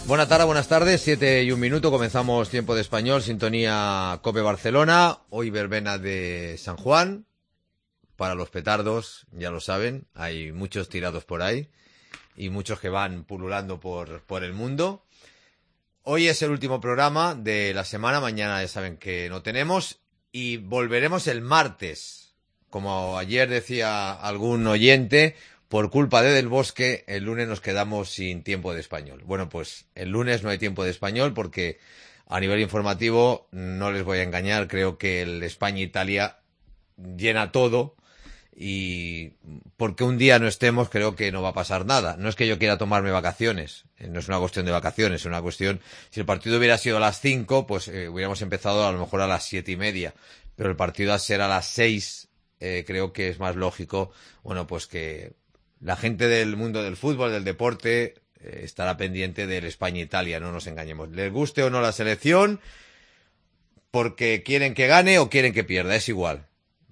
Buenas tardes, 7:01, comenzamos Tiempo de Español, sintonía COPE Barcelona, hoy verbena de San Juan, para los petardos, ya lo saben, hay muchos tirados por ahí y muchos que van pululando por el mundo. Hoy es el último programa de la semana, mañana ya saben que no tenemos y volveremos el martes. Como ayer decía algún oyente, por culpa de Del Bosque, el lunes nos quedamos sin Tiempo de Español. Bueno, pues el lunes no hay Tiempo de Español porque a nivel informativo, no les voy a engañar, creo que el España-Italia llena todo y porque un día no estemos creo que no va a pasar nada. No es que yo quiera tomarme vacaciones, no es una cuestión de vacaciones, es una cuestión, si el partido hubiera sido a las 5, pues hubiéramos empezado a lo mejor a las 7:30, pero el partido a ser a las 6, creo que es más lógico, bueno, pues que la gente del mundo del fútbol, del deporte, estará pendiente del España-Italia, no nos engañemos. Les guste o no la selección, porque quieren que gane o quieren que pierda, es igual.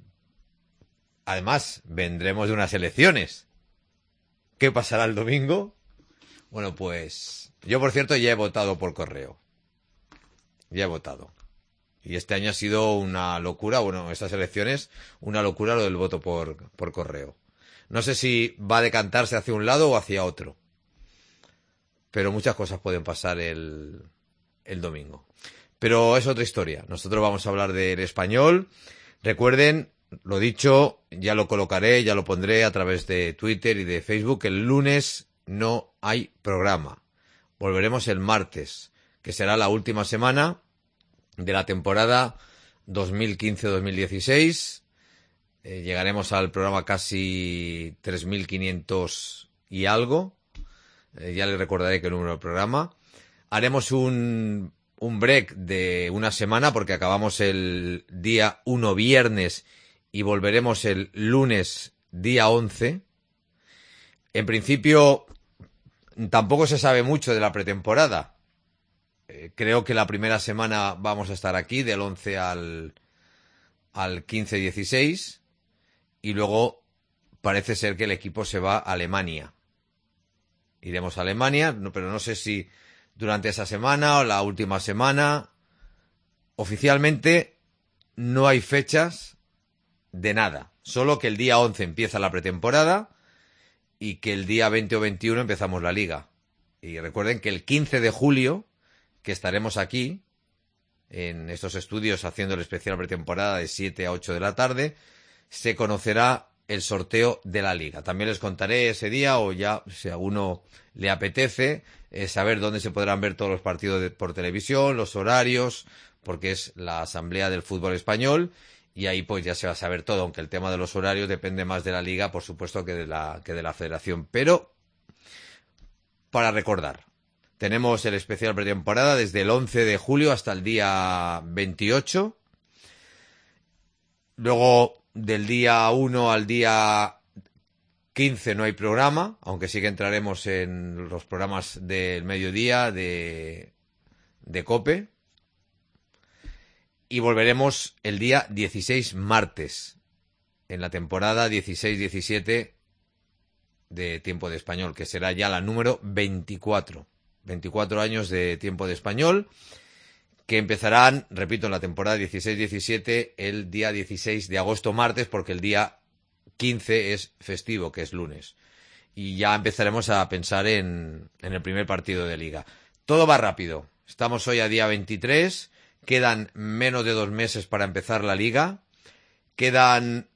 Además, vendremos de unas elecciones. ¿Qué pasará el domingo? Bueno, pues yo, por cierto, ya he votado por correo. Ya he votado. Y este año ha sido una locura, bueno, estas elecciones, una locura lo del voto por correo. No sé si va a decantarse hacia un lado o hacia otro. Pero muchas cosas pueden pasar el domingo. Pero es otra historia. Nosotros vamos a hablar del Español. Recuerden, lo dicho, ya lo colocaré, ya lo pondré a través de Twitter y de Facebook. El lunes no hay programa. Volveremos el martes, que será la última semana de la temporada 2015-2016. Llegaremos al programa casi 3.500 y algo. Ya les recordaré qué número del programa. Haremos un break de una semana porque acabamos el día 1 viernes y volveremos el lunes día 11. En principio, tampoco se sabe mucho de la pretemporada. Creo que la primera semana vamos a estar aquí, del 11 al 15-16. Y luego parece ser que el equipo se va a Alemania. Iremos a Alemania, pero no sé si durante esa semana o la última semana. Oficialmente no hay fechas de nada. Solo que el día 11 empieza la pretemporada y que el día 20 o 21 empezamos la liga. Y recuerden que el 15 de julio, que estaremos aquí, en estos estudios haciendo el especial pretemporada de 7 a 8 de la tarde, se conocerá el sorteo de la liga. También les contaré ese día, o ya, si a uno le apetece, saber dónde se podrán ver todos los partidos por televisión, los horarios, porque es la Asamblea del Fútbol Español, y ahí pues ya se va a saber todo, aunque el tema de los horarios depende más de la liga, por supuesto, que de la federación. Pero, para recordar, tenemos el especial pretemporada desde el 11 de julio hasta el día 28. Luego, del día 1 al día 15 no hay programa, aunque sí que entraremos en los programas del mediodía de COPE. Y volveremos el día 16 martes, en la temporada 16-17 de Tiempo de Español, que será ya la número 24. 24 años de Tiempo de Español, que empezarán, repito, en la temporada 16-17 el día 16 de agosto, martes, porque el día 15 es festivo, que es lunes. Y ya empezaremos a pensar en el primer partido de liga. Todo va rápido. Estamos hoy a día 23, quedan menos de 2 meses para empezar la liga. Quedan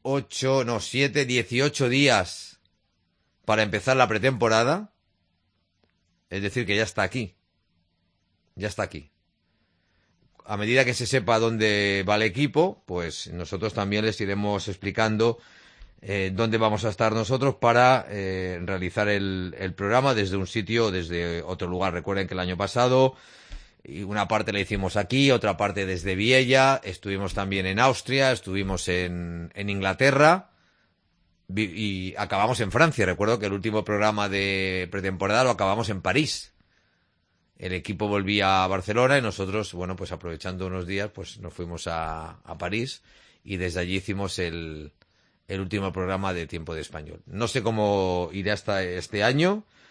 18 días para empezar la pretemporada. Es decir, que ya está aquí. Ya está aquí. A medida que se sepa dónde va el equipo, pues nosotros también les iremos explicando dónde vamos a estar nosotros para realizar el programa desde un sitio o desde otro lugar. Recuerden que el año pasado una parte la hicimos aquí, otra parte desde Viella, estuvimos también en Austria, estuvimos en Inglaterra y acabamos en Francia. Recuerdo que el último programa de pretemporada lo acabamos en París. El equipo volvía a Barcelona y nosotros, bueno, pues aprovechando unos días, pues nos fuimos a París y desde allí hicimos el último programa de Tiempo de Español. No sé cómo irá hasta este año,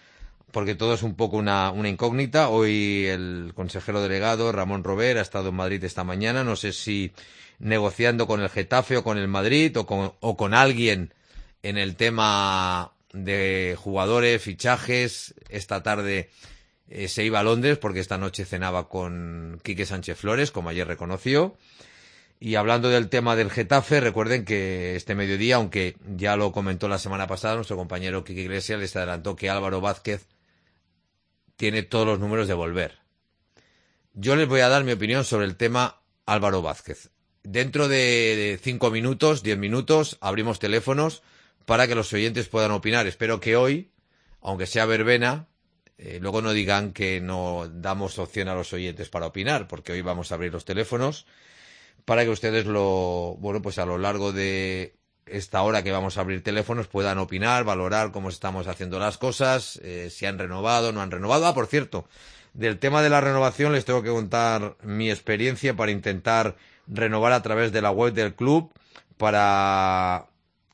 porque todo es un poco una incógnita. Hoy el consejero delegado, Ramón Robert, ha estado en Madrid esta mañana. No sé si negociando con el Getafe o con el Madrid o con alguien en el tema de jugadores, fichajes. Esta tarde se iba a Londres porque esta noche cenaba con Quique Sánchez Flores, como ayer reconoció. Y hablando del tema del Getafe, recuerden que este mediodía, aunque ya lo comentó la semana pasada, nuestro compañero Quique Iglesias les adelantó que Álvaro Vázquez tiene todos los números de volver. Yo les voy a dar mi opinión sobre el tema Álvaro Vázquez. Dentro de 5 minutos, 10 minutos, abrimos teléfonos para que los oyentes puedan opinar. Espero que hoy, aunque sea verbena, luego no digan que no damos opción a los oyentes para opinar, porque hoy vamos a abrir los teléfonos para que ustedes pues a lo largo de esta hora que vamos a abrir teléfonos puedan opinar, valorar cómo estamos haciendo las cosas, si han renovado, no han renovado. Ah, por cierto, del tema de la renovación les tengo que contar mi experiencia para intentar renovar a través de la web del club para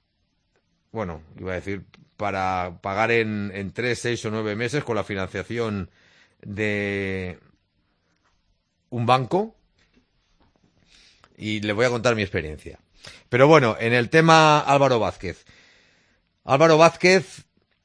pagar en 3, 6 o 9 meses con la financiación de un banco. Y les voy a contar mi experiencia. Pero bueno, en el tema Álvaro Vázquez. Álvaro Vázquez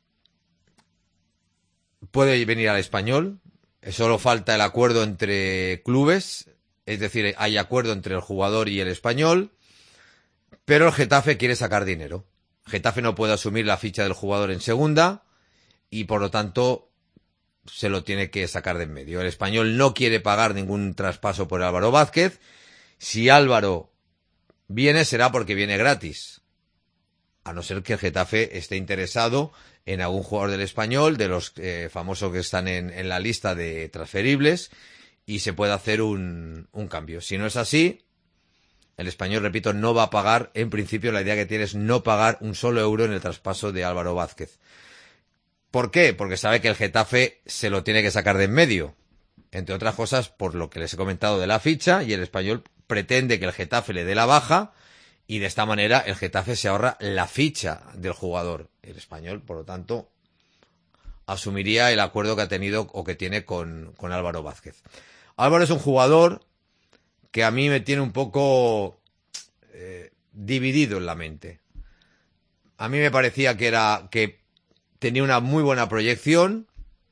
puede venir al Español. Solo falta el acuerdo entre clubes. Es decir, hay acuerdo entre el jugador y el Español. Pero el Getafe quiere sacar dinero. Getafe no puede asumir la ficha del jugador en segunda. Y por lo tanto se lo tiene que sacar de en medio. El Español no quiere pagar ningún traspaso por Álvaro Vázquez. Si Álvaro viene será porque viene gratis, a no ser que el Getafe esté interesado en algún jugador del Español, de los famosos que están en la lista de transferibles, y se puede hacer un cambio. Si no es así, el Español, repito, no va a pagar. En principio la idea que tiene es no pagar un solo euro en el traspaso de Álvaro Vázquez. ¿Por qué? Porque sabe que el Getafe se lo tiene que sacar de en medio. Entre otras cosas, por lo que les he comentado de la ficha, y el Español pretende que el Getafe le dé la baja y de esta manera el Getafe se ahorra la ficha del jugador. El Español, por lo tanto, asumiría el acuerdo que ha tenido o que tiene con Álvaro Vázquez. Álvaro es un jugador que a mí me tiene un poco dividido en la mente. A mí me parecía que tenía una muy buena proyección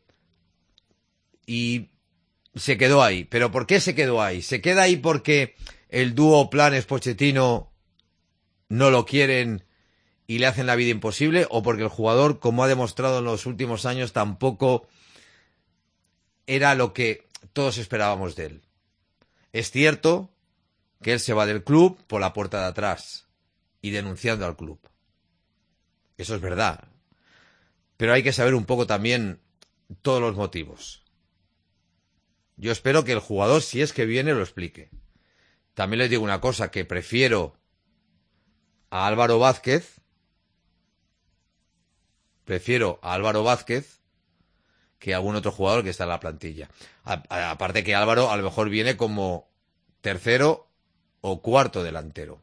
y se quedó ahí. ¿Pero por qué se quedó ahí? ¿Se queda ahí porque el dúo Planes-Pochettino no lo quieren y le hacen la vida imposible? ¿O porque el jugador, como ha demostrado en los últimos años, tampoco era lo que todos esperábamos de él? Es cierto que él se va del club por la puerta de atrás y denunciando al club. Eso es verdad. Pero hay que saber un poco también todos los motivos. Yo espero que el jugador, si es que viene, lo explique. También les digo una cosa, que prefiero a Álvaro Vázquez que a algún otro jugador que está en la plantilla. Aparte que Álvaro a lo mejor viene como tercero o cuarto delantero.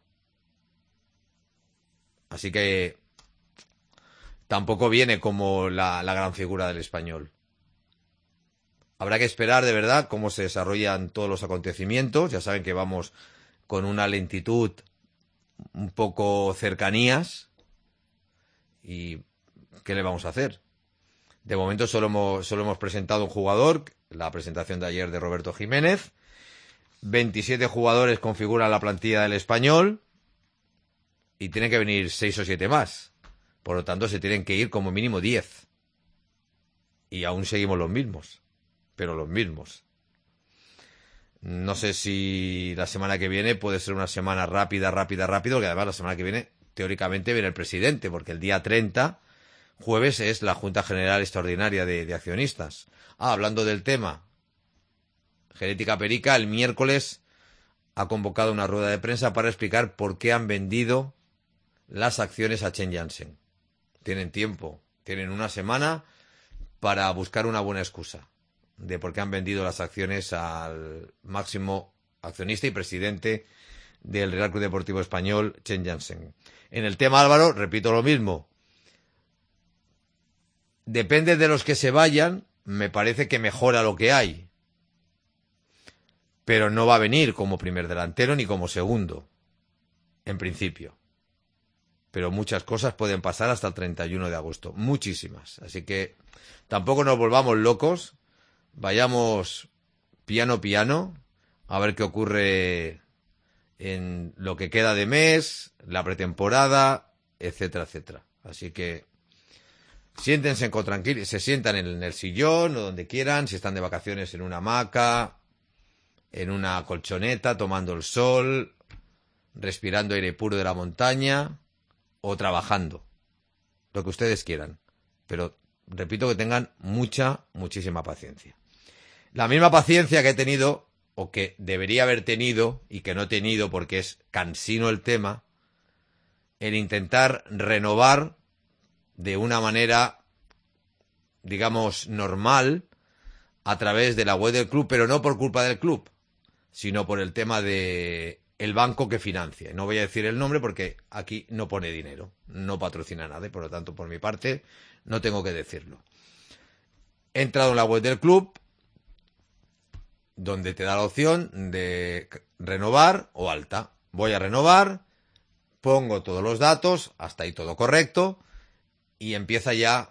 Así que tampoco viene como la gran figura del Español. Habrá que esperar de verdad cómo se desarrollan todos los acontecimientos. Ya saben que vamos con una lentitud, un poco cercanías. ¿Y qué le vamos a hacer? De momento solo hemos presentado un jugador, la presentación de ayer de Roberto Jiménez. 27 jugadores configuran la plantilla del Español y tienen que venir 6 o 7 más. Por lo tanto, se tienen que ir como mínimo 10. Y aún seguimos los mismos. Pero los mismos. No sé si la semana que viene puede ser una semana rápida, porque además la semana que viene, teóricamente, viene el presidente, porque el día 30, jueves, es la Junta General Extraordinaria de Accionistas. Hablando del tema, Genética Perica, el miércoles ha convocado una rueda de prensa para explicar por qué han vendido las acciones a Chen Jansen. Tienen tiempo, tienen una semana para buscar una buena excusa de por qué han vendido las acciones al máximo accionista y presidente del Real Club Deportivo Español, Chen Jansen. En el tema Álvaro, repito lo mismo. depende de los que se vayan, me parece que mejora lo que hay. Pero no va a venir como primer delantero ni como segundo, en principio. Pero muchas cosas pueden pasar hasta el 31 de agosto, muchísimas. Así que tampoco nos volvamos locos, vayamos piano piano, a ver qué ocurre en lo que queda de mes, la pretemporada, etcétera, etcétera. Así que siéntense con tranquilidad, se sientan en el sillón o donde quieran, si están de vacaciones en una hamaca, en una colchoneta, tomando el sol, respirando aire puro de la montaña o trabajando, lo que ustedes quieran. Pero repito que tengan muchísima paciencia. La misma paciencia que he tenido, o que debería haber tenido, y que no he tenido porque es cansino el tema, el intentar renovar de una manera, digamos, normal, a través de la web del club, pero no por culpa del club, sino por el tema de el banco que financia. No voy a decir el nombre porque aquí no pone dinero, no patrocina nada, y por lo tanto, por mi parte, no tengo que decirlo. He entrado en la web del club, donde te da la opción de renovar o alta. Voy a renovar, pongo todos los datos, hasta ahí todo correcto, y empieza ya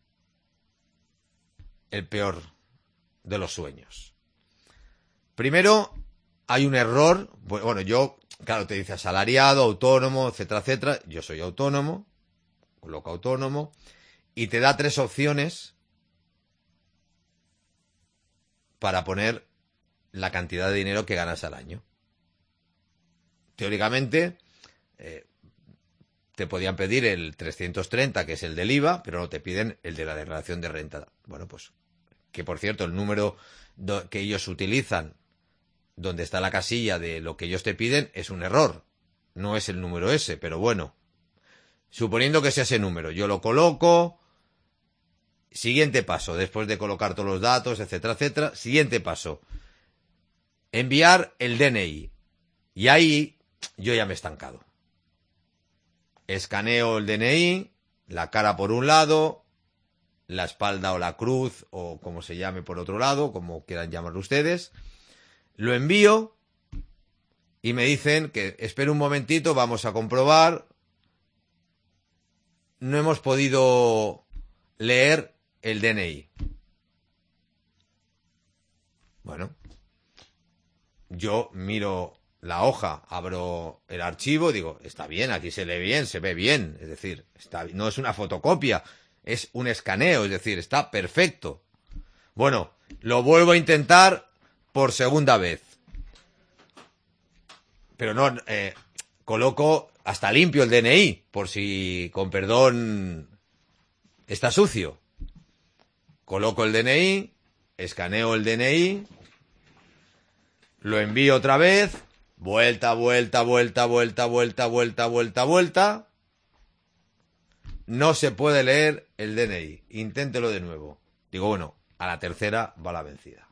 el peor de los sueños. Primero, hay un error. Bueno, yo, claro, te dice asalariado, autónomo, etcétera, etcétera. Yo soy autónomo, coloco autónomo, y te da 3 opciones para poner la cantidad de dinero que ganas al año. Teóricamente, te podían pedir el 330, que es el del IVA, pero no te piden el de la declaración de renta. Bueno, pues, que por cierto, el número que ellos utilizan, donde está la casilla de lo que ellos te piden, es un error. No es el número ese, pero bueno. Suponiendo que sea ese número, yo lo coloco. Siguiente paso, después de colocar todos los datos, etcétera, etcétera. Siguiente paso, enviar el DNI. Y ahí yo ya me he estancado. Escaneo el DNI, la cara por un lado, la espalda o la cruz, o como se llame por otro lado, como quieran llamarlo ustedes. Lo envío y me dicen que espere un momentito, vamos a comprobar. No hemos podido leer el DNI. Bueno, yo miro la hoja, abro el archivo, digo, está bien, aquí se lee bien, se ve bien, es decir, no es una fotocopia, es un escaneo, es decir, está perfecto. Bueno, lo vuelvo a intentar por segunda vez. Pero no, coloco hasta limpio el DNI, por si, con perdón, está sucio. Coloco el DNI, escaneo el DNI, lo envío otra vez, vuelta. No se puede leer el DNI. Inténtelo de nuevo. Digo, bueno, a la tercera va la vencida.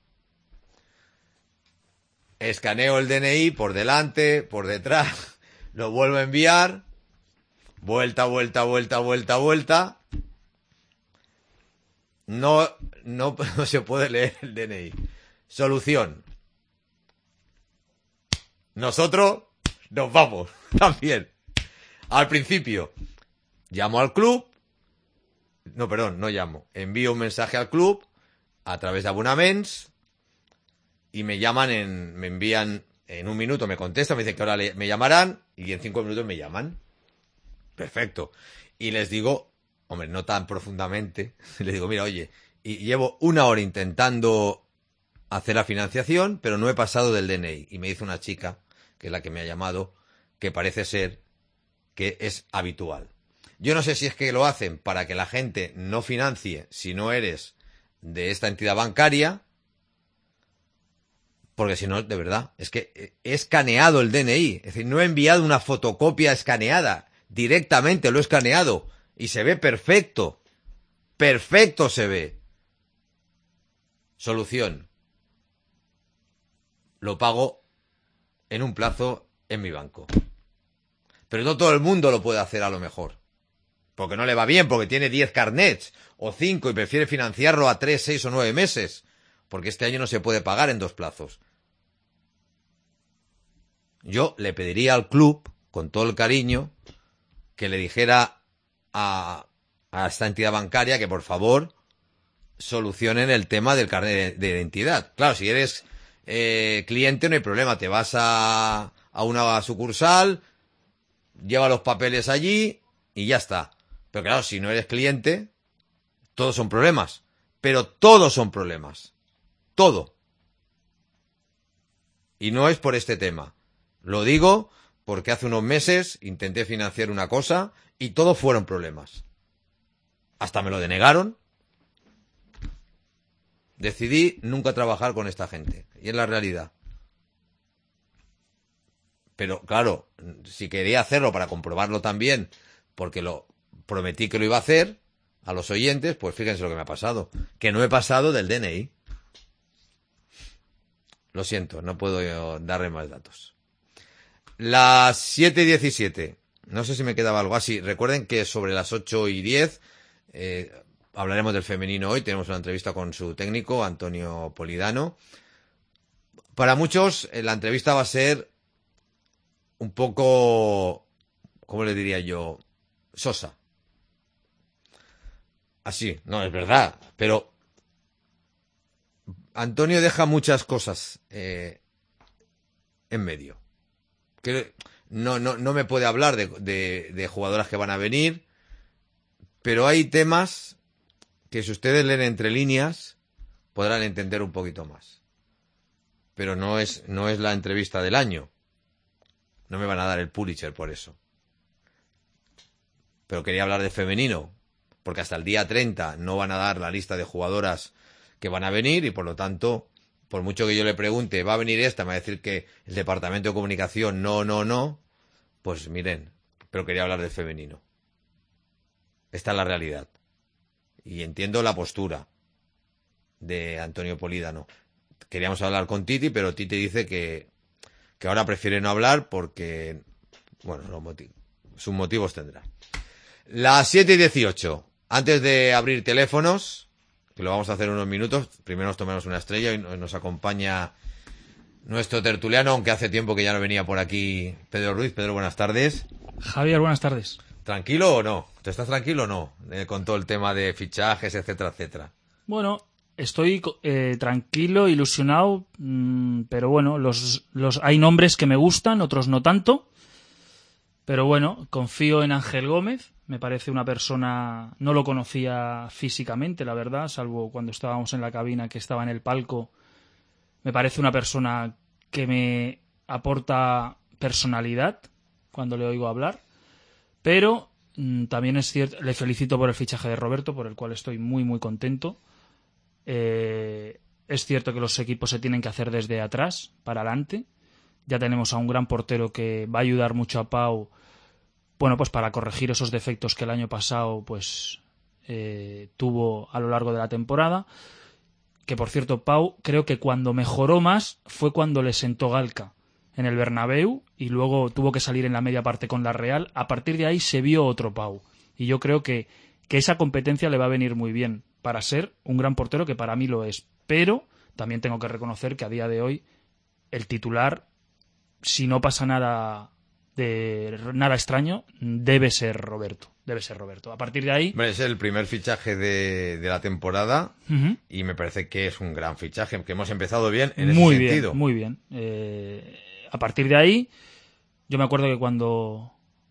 Escaneo el DNI por delante, por detrás, lo vuelvo a enviar, vuelta. No se puede leer el DNI. Solución. Nosotros nos vamos también. Al principio, llamo al club. No, perdón, no llamo. Envío un mensaje al club a través de Abonaments y me envían en un minuto, me contestan, me dicen que ahora me llamarán y en 5 minutos me llaman. Perfecto. Y les digo, hombre, no tan profundamente, les digo, mira, oye, y llevo 1 hora intentando hacer la financiación, pero no he pasado del DNI. Y me dice una chica, que es la que me ha llamado, que parece ser que es habitual. Yo no sé si es que lo hacen para que la gente no financie si no eres de esta entidad bancaria, porque si no, de verdad, es que he escaneado el DNI, es decir, no he enviado una fotocopia escaneada, directamente lo he escaneado y se ve perfecto, perfecto se ve. Solución. Lo pago en un plazo en mi banco. Pero no todo el mundo lo puede hacer a lo mejor. porque no le va bien, porque tiene 10 carnets o 5 y prefiere financiarlo a 3, 6 o 9 meses, porque este año no se puede pagar en 2 plazos. Yo le pediría al club, con todo el cariño, que le dijera a esta entidad bancaria que por favor solucionen el tema del carnet de identidad. Claro, si eres cliente no hay problema, te vas a una sucursal, lleva los papeles allí y ya está. Pero claro, si no eres cliente, todos son problemas. Pero todos son problemas. Todo. Y no es por este tema. Lo digo porque hace unos meses intenté financiar una cosa y todos fueron problemas. Hasta me lo denegaron. Decidí nunca trabajar con esta gente. Y es la realidad. Pero claro, si quería hacerlo para comprobarlo también, porque lo prometí que lo iba a hacer a los oyentes, pues fíjense lo que me ha pasado. Que no he pasado del DNI. Lo siento, no puedo darle más datos. Las 7:17. No sé si me quedaba algo así. Recuerden que sobre las 8:10 hablaremos del femenino hoy. Tenemos una entrevista con su técnico, Antonio Polidano. Para muchos, la entrevista va a ser un poco, ¿cómo le diría yo? Sosa. Así, no, es verdad. Pero Antonio deja muchas cosas en medio. Que no me puede hablar de jugadoras que van a venir, pero hay temas que si ustedes leen entre líneas podrán entender un poquito más. Pero no es la entrevista del año. No me van a dar el Pulitzer por eso. Pero quería hablar de femenino, porque hasta el día 30 no van a dar la lista de jugadoras que van a venir y por lo tanto, por mucho que yo le pregunte, ¿va a venir esta? Me va a decir que el departamento de comunicación no. Pues miren, pero quería hablar del femenino. Esta es la realidad. Y entiendo la postura de Antonio Polidano. Queríamos hablar con Titi, pero Titi dice que ahora prefiere no hablar porque, bueno, sus motivos tendrá. Las 7:18. Antes de abrir teléfonos, que lo vamos a hacer en unos minutos, primero nos tomamos una estrella y nos acompaña nuestro tertuliano, aunque hace tiempo que ya no venía por aquí, Pedro Ruiz. Pedro, buenas tardes. Javier, buenas tardes. ¿Tranquilo o no? ¿Te estás tranquilo o no? Con todo el tema de fichajes, etcétera, etcétera. Bueno, estoy tranquilo, ilusionado, pero bueno, hay nombres que me gustan, otros no tanto. Pero bueno, confío en Ángel Gómez. Me parece una persona... No lo conocía físicamente, la verdad, salvo cuando estábamos en la cabina, que estaba en el palco. Me parece una persona que me aporta personalidad cuando le oigo hablar. Pero también es cierto, le felicito por el fichaje de Roberto, por el cual estoy muy, muy contento. Es cierto que los equipos se tienen que hacer desde atrás para adelante. Ya tenemos a un gran portero que va a ayudar mucho a Pau, bueno, pues para corregir esos defectos que el año pasado pues tuvo a lo largo de la temporada. Que por cierto, Pau creo que cuando mejoró más fue cuando le sentó Galca en el Bernabéu y luego tuvo que salir en la media parte con la Real. A partir de ahí se vio otro Pau. Y yo creo que esa competencia le va a venir muy bien para ser un gran portero, que para mí lo es. Pero también tengo que reconocer que a día de hoy el titular, si no pasa nada extraño, debe ser Roberto. A partir de ahí... Hombre, es el primer fichaje de la temporada. Uh-huh. Y me parece que es un gran fichaje, que hemos empezado bien en ese sentido. Muy bien. A partir de ahí, yo me acuerdo que cuando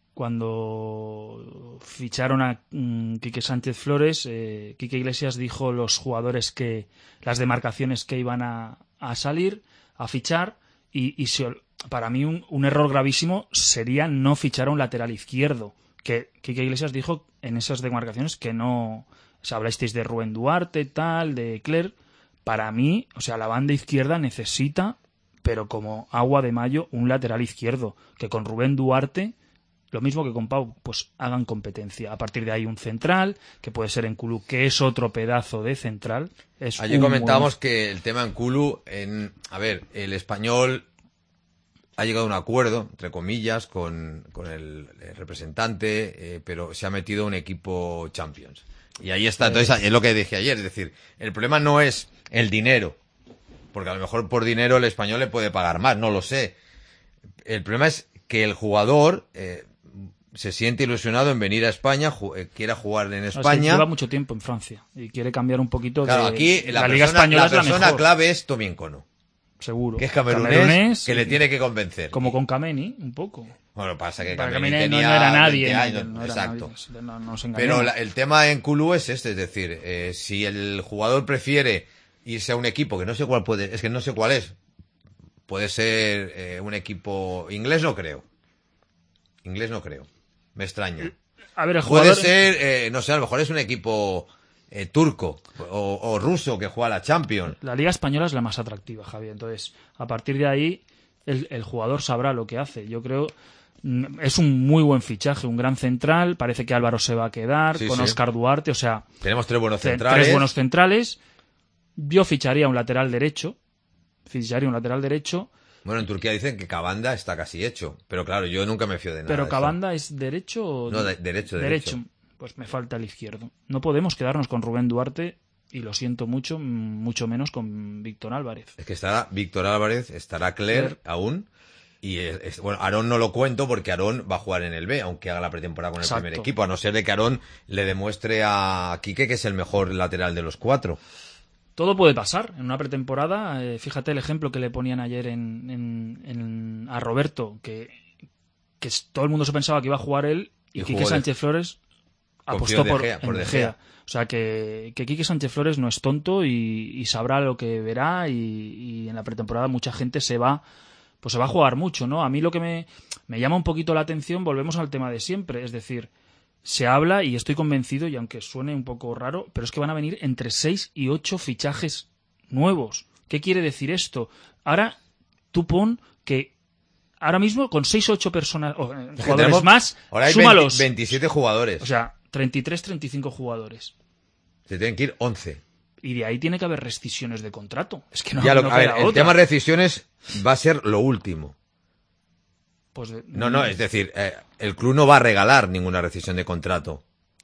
ficharon a Quique Sánchez Flores, Quique Iglesias dijo los jugadores las demarcaciones que iban a salir, a fichar, y para mí un error gravísimo sería no fichar a un lateral izquierdo, que Quique Iglesias dijo en esas demarcaciones que no... O sea, hablasteis de Rubén Duarte, de Clerc. Para mí, o sea, la banda izquierda necesita, pero como agua de mayo, un lateral izquierdo, que con Rubén Duarte... Lo mismo que con Pau, pues hagan competencia. A partir de ahí un central, que puede ser N'Koulou, que es otro pedazo de central. Ayer comentábamos que el tema N'Koulou, el Español ha llegado a un acuerdo, entre comillas, con el representante, pero se ha metido un equipo Champions. Y ahí está, entonces es lo que dije ayer, es decir, el problema no es el dinero, porque a lo mejor por dinero el Español le puede pagar más, no lo sé. El problema es que el jugador se siente ilusionado en venir a España, quiera jugar en España. Es que lleva mucho tiempo en Francia y quiere cambiar un poquito. Claro, de aquí la Liga Española la es la persona mejor. clave es Tommy Encono. Seguro. Que es camerunés, que le tiene que convencer. Como con Kameni, un poco. Bueno, pasa que Para Kameni Kameni tenía no era nadie. 20 años, No era exacto. nadie, no nos Pero engañemos. el tema en Kulu es este, es decir, si el jugador prefiere irse a un equipo que no sé cuál puede, es que no sé cuál es. Puede ser un equipo inglés, no creo. Inglés no creo. Me extraña. A ver, el jugador... Puede ser, no sé, a lo mejor es un equipo turco o ruso que juega a la Champions. La Liga Española es la más atractiva, Javier. Entonces, a partir de ahí, el jugador sabrá lo que hace. Yo creo... Es un muy buen fichaje, un gran central. Parece que Álvaro se va a quedar Sí, con sí. Óscar Duarte. O sea, Tenemos tres buenos centrales. tres buenos centrales. Yo ficharía un lateral derecho. Bueno, en Turquía dicen que Cavanda está casi hecho. Pero claro, yo nunca me fío de nada. Pero de eso. ¿Cavanda es derecho o...? No, derecho. Pues me falta el izquierdo. No podemos quedarnos con Rubén Duarte y lo siento mucho, mucho menos con Víctor Álvarez. Es que estará Víctor Álvarez, estará Cler aún. Y bueno, Aarón no lo cuento porque Aarón va a jugar en el B, aunque haga la pretemporada con el Exacto. primer equipo, a no ser de que Aarón le demuestre a Quique que es el mejor lateral de los cuatro. Todo puede pasar en una pretemporada. Fíjate el ejemplo que le ponían ayer a Roberto, que todo el mundo se pensaba que iba a jugar él y Y Quique jugó Sánchez Flores Confió apostó por en De De Gea. Gea. O sea que Quique Sánchez Flores no es tonto y sabrá lo que verá y en la pretemporada mucha gente se va a jugar mucho, ¿no? A mí lo que me llama un poquito la atención, volvemos al tema de siempre, es decir, se habla y estoy convencido, y aunque suene un poco raro, pero es que van a venir entre 6 y 8 fichajes nuevos. ¿Qué quiere decir esto? Ahora tú pon que ahora mismo con 6 o 8 personas, jugadores más, ahora hay súmalos. 27 jugadores. O sea, 33, 35 jugadores. Se tienen que ir 11. Y de ahí tiene que haber rescisiones de contrato. Es que no, Ya no a ver, queda el otra. tema rescisiones va a ser lo último. Pues No, es decir, el club no va a regalar ninguna rescisión de contrato.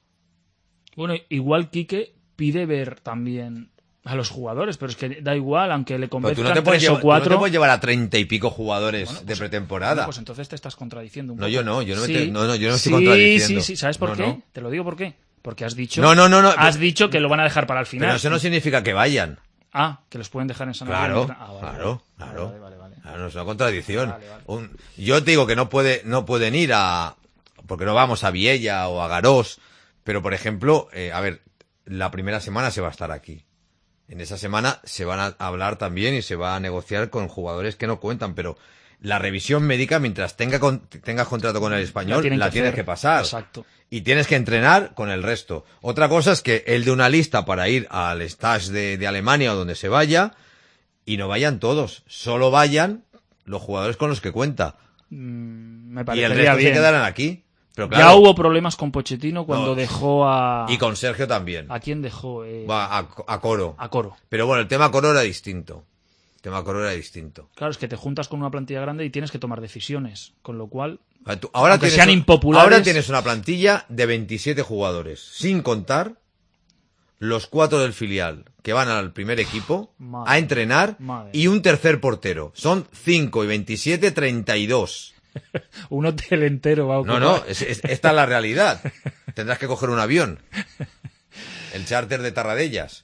Bueno, igual Quique pide ver también a los jugadores, pero es que da igual, aunque le Pero tú convenzcan no te puedes 3 o llevar, tú no 4. te puedes llevar a 30 y pico jugadores Bueno, de pues, pretemporada. bueno, pues entonces te estás contradiciendo un No, poco. yo no me Sí. yo no me estoy Sí, contradiciendo. Sí, ¿sabes por No, qué? no. Te lo digo por qué. Porque has dicho... No, Has dicho que lo van a dejar para el final. Pero eso no significa que vayan. Ah, que los pueden dejar en San Claro, Adrián. Ah, vale, claro. Vale. Claro, no es una contradicción. Vale. Yo te digo que no pueden ir porque no vamos a Viella o a Garós, pero por ejemplo, a ver, la primera semana se va a estar aquí. En esa semana se van a hablar también y se va a negociar con jugadores que no cuentan, pero la revisión médica, mientras tengas contrato con el Español, la tienes que pasar. Exacto. Y tienes que entrenar con el resto. Otra cosa es que él de una lista para ir al stage de Alemania o donde se vaya, y no vayan todos, solo vayan los jugadores con los que cuenta. Me Y parecería el resto bien. se quedarán aquí. Pero Ya claro, hubo problemas con Pochettino cuando No. dejó a... y con Sergio también. ¿A quién dejó? Va a Coro. A Coro. Pero bueno, el tema Coro era distinto. Claro, es que te juntas con una plantilla grande y tienes que tomar decisiones, con lo cual... Ahora Aunque sean impopulares... Ahora tienes una plantilla de 27 jugadores, sin contar los 4 del filial que van al primer equipo Madre a entrenar madre. y un tercer portero. Son 5 y 27, 32. Un hotel entero va a ocupar. No, esta es la realidad. Tendrás que coger un avión. El charter de Tarradellas.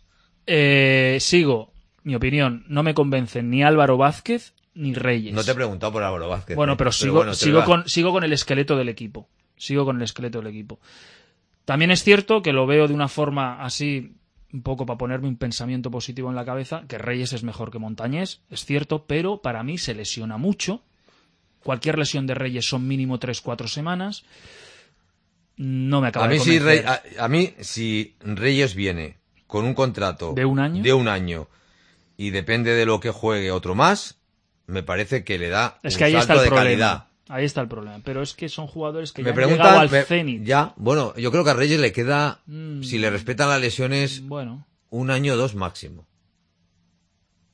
Sigo. Mi opinión, no me convencen ni Álvaro Vázquez ni Reyes. No te he preguntado por Álvaro Vázquez. Bueno, pero sigo con el esqueleto del equipo. También es cierto que lo veo de una forma así, un poco para ponerme un pensamiento positivo en la cabeza, que Reyes es mejor que Montañés, es cierto, pero para mí se lesiona mucho. Cualquier lesión de Reyes son mínimo 3-4 semanas. No me acaba de convencer. A mí, si Reyes viene con un contrato ¿De un año? de un año y depende de lo que juegue otro más, me parece que le da Es un que ahí está salto el de problema. calidad. Ahí está el problema. Pero es que son jugadores que Me ya han llegado preguntan, al Zenit. ya, bueno, yo creo que a Reyes le queda, si le respetan las lesiones, Bueno, 1 año o 2 máximo.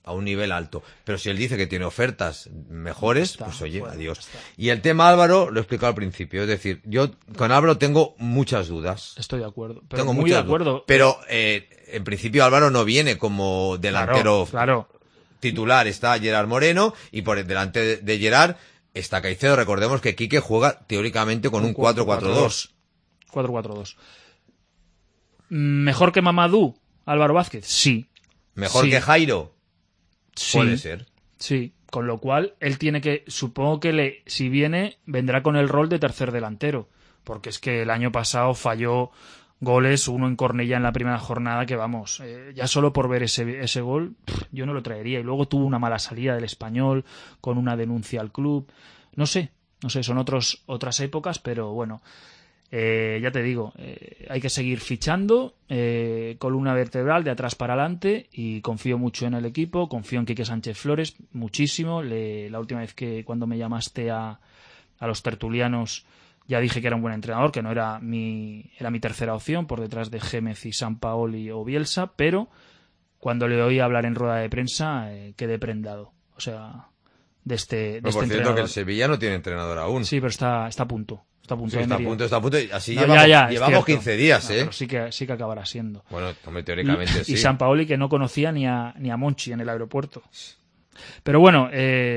a un nivel alto. Pero si él dice que tiene ofertas mejores, pues oye, fuera, adiós. Y el tema Álvaro lo he explicado al principio. Es decir, yo con Álvaro tengo muchas dudas. Estoy de acuerdo. Pero Tengo muy muchas de acuerdo. dudas. Pero en principio Álvaro no viene como delantero Claro. titular. Está Gerard Moreno y por delante de Gerard está Caicedo. Recordemos que Quique juega teóricamente con un 4-4-2. 4-4-2. ¿Mejor que Mamadou, Álvaro Vázquez? Sí. ¿Mejor que Jairo? Sí. Puede ser. Sí, con lo cual él tiene que, supongo que si viene, vendrá con el rol de tercer delantero, porque es que el año pasado falló goles, uno en Cornellá en la primera jornada, que vamos, ya solo por ver ese gol, yo no lo traería, y luego tuvo una mala salida del Español, con una denuncia al club, no sé, son otras épocas, pero bueno, ya te digo, hay que seguir fichando, columna vertebral de atrás para adelante, y confío mucho en el equipo, confío en Quique Sánchez Flores, muchísimo. La última vez cuando me llamaste a los tertulianos, ya dije que era un buen entrenador, que no era mi tercera opción, por detrás de Gémez y Sampaoli o Bielsa, pero cuando le oí hablar en rueda de prensa, quedé prendado. O sea, de este Por cierto, entrenador. que el Sevilla no tiene entrenador aún. Sí, pero está a punto. Está a punto. Sí, está a punto. Y así No, llevamos 15 días, pero sí que acabará siendo. Bueno, hombre, teóricamente sí. Y Sampaoli, que no conocía ni a Monchi en el aeropuerto. Pero bueno,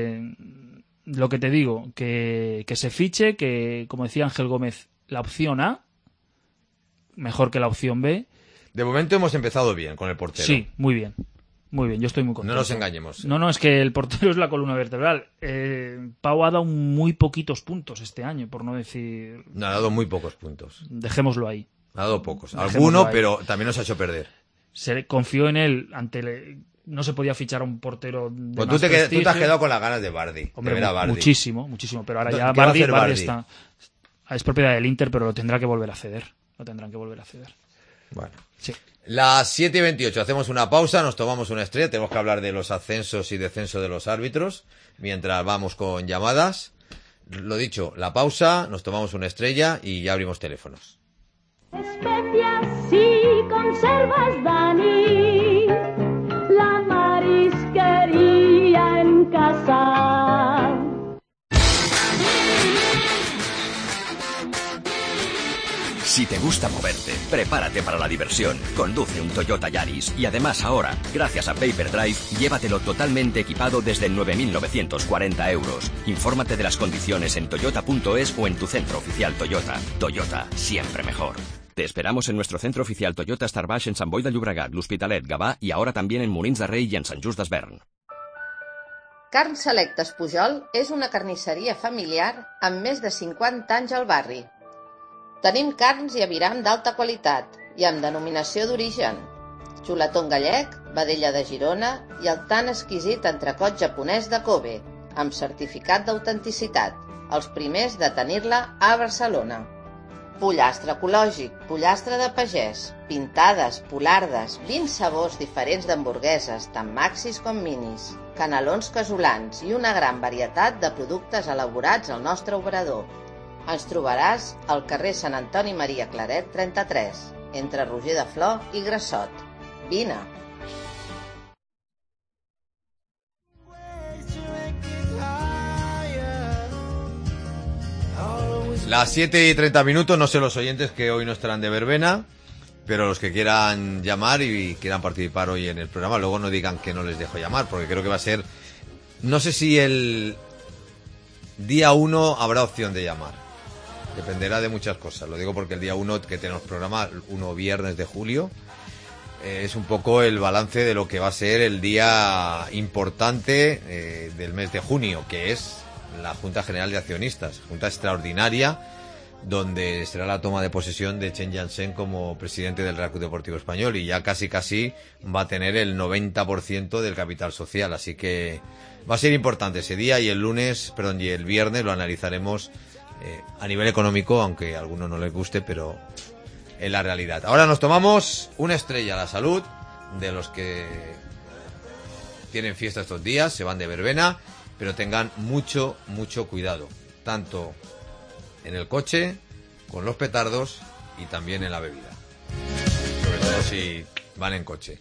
lo que te digo, que se fiche, que como decía Ángel Gómez, la opción A, mejor que la opción B. De momento hemos empezado bien con el portero. Sí, muy bien. Muy bien, yo estoy muy contento. No nos engañemos. No, es que el portero es la columna vertebral. Pau ha dado muy poquitos puntos este año, por no decir... No, ha dado muy pocos puntos. Dejémoslo ahí. Ha dado pocos. Dejémoslo Alguno, ahí. pero también nos ha hecho perder. Se confió en él no se podía fichar a un portero de Pues más tú te prestigio. has quedado con las ganas de Bardi. Hombre, de ver a Bardi. muchísimo, pero ahora ¿Qué ya va a hacer Bardi Bardi? es propiedad del Inter, pero lo tendrá que volver a ceder. Bueno. Sí. Las 7:28, hacemos una pausa, nos tomamos una estrella, tenemos que hablar de los ascensos y descensos de los árbitros, mientras vamos con llamadas. Lo dicho, la pausa, nos tomamos una estrella y ya abrimos teléfonos. Especias y conservas, Dani, la marisquería en casa. Si te gusta moverte, prepárate para la diversión. Conduce un Toyota Yaris y además ahora, gracias a Paper Drive, llévatelo totalmente equipado desde 9.940 euros. Infórmate de las condiciones en toyota.es o en tu centro oficial Toyota. Toyota, siempre mejor. Te esperamos en nuestro centro oficial Toyota Star Baix en Sant Boi de Llobregat, l'Hospitalet, Gavà y ahora también en Molins de Rei y en Sant Just Desvern. Carn Selectes Pujol és una carnisseria familiar amb més de 50 anys al barri. Tenim carns i aviram d'alta qualitat i amb denominació d'origen. Xuletón gallec, vedella de Girona i el tan exquisit entrecot japonès de Kobe, amb certificat d'autenticitat, els primers de tenir-la a Barcelona. Pollastre ecològic, pollastre de pagès, pintades, polardes, 20 sabors diferents d'hamburgueses, tant maxis com minis, canelons casolans i una gran varietat de productes elaborats al nostre obrador. Ens trobaràs al carrer Sant Antoni Maria Claret 33, entre Roger de Flor i Grassot. Vine! Las 7:30, no sé los oyentes que hoy no estarán de verbena, pero los que quieran llamar y quieran participar hoy en el programa, luego no digan que no les dejo llamar, porque creo que va a ser... No sé si el día 1 habrá opción de llamar. Dependerá de muchas cosas. Lo digo porque el día 1 que tenemos programa, 1 viernes de julio, es un poco el balance de lo que va a ser el día importante del mes de junio, que es la Junta General de Accionistas, junta extraordinaria, donde será la toma de posesión de Chen Yansen como presidente del Real Club Deportivo Español, y ya casi va a tener el 90% del capital social, así que va a ser importante ese día, y el viernes lo analizaremos a nivel económico, aunque a algunos no les guste, pero es la realidad. Ahora nos tomamos una estrella a la salud de los que tienen fiesta estos días, se van de verbena, pero tengan mucho cuidado, tanto en el coche, con los petardos y también en la bebida, sobre todo si van en coche.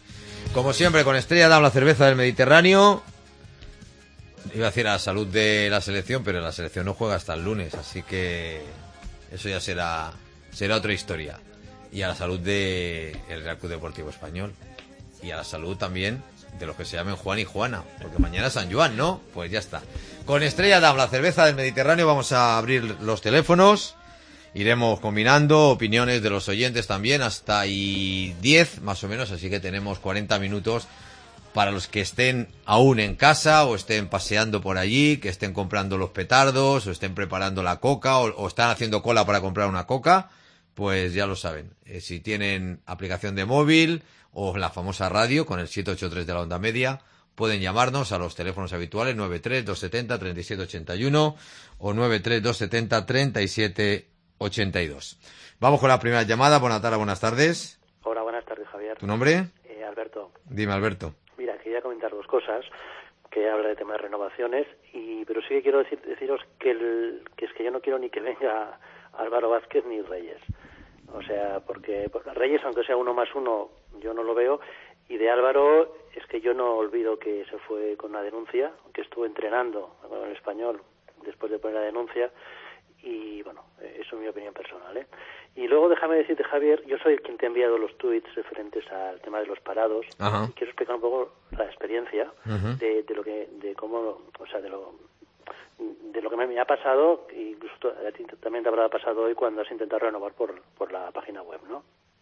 Como siempre, con Estrella Damm, la cerveza del Mediterráneo. Iba a decir a la salud de la selección, pero la selección no juega hasta el lunes, así que eso ya será otra historia. Y a la salud del Real Club Deportivo Español. Y a la salud también de los que se llamen Juan y Juana, porque mañana es San Juan, ¿no? Pues ya está. Con Estrella Damm, la cerveza del Mediterráneo, vamos a abrir los teléfonos. Iremos combinando opiniones de los oyentes también, hasta ahí 10 más o menos, así que tenemos 40 minutos para los que estén aún en casa o estén paseando por allí, que estén comprando los petardos o estén preparando la coca o están haciendo cola para comprar una coca, pues ya lo saben. Si tienen aplicación de móvil o la famosa radio con el 783 de la onda media, pueden llamarnos a los teléfonos habituales 93-270-3781 o 93-270-3782. Vamos con la primera llamada. Buenas tardes. Hola, buenas tardes, Javier. ¿Tu nombre? Alberto. Dime, Alberto. Mira, quería comentar dos cosas, que habla de tema de renovaciones, pero sí que quiero deciros que es que yo no quiero ni que venga Álvaro Vázquez ni Reyes. O sea, porque Reyes, aunque sea 1+1, yo no lo veo, y de Álvaro es que yo no olvido que se fue con una denuncia, que estuvo entrenando con el Español después de poner la denuncia, y bueno, eso es mi opinión personal, ¿eh? Y luego déjame decirte, Javier, yo soy quien te ha enviado los tweets referentes al tema de los parados. Ajá. Y quiero explicar un poco la experiencia Uh-huh. de lo que, de cómo, o sea, de lo que me ha pasado, e incluso a ti también te habrá pasado hoy cuando has intentado renovar por la página web, ¿no?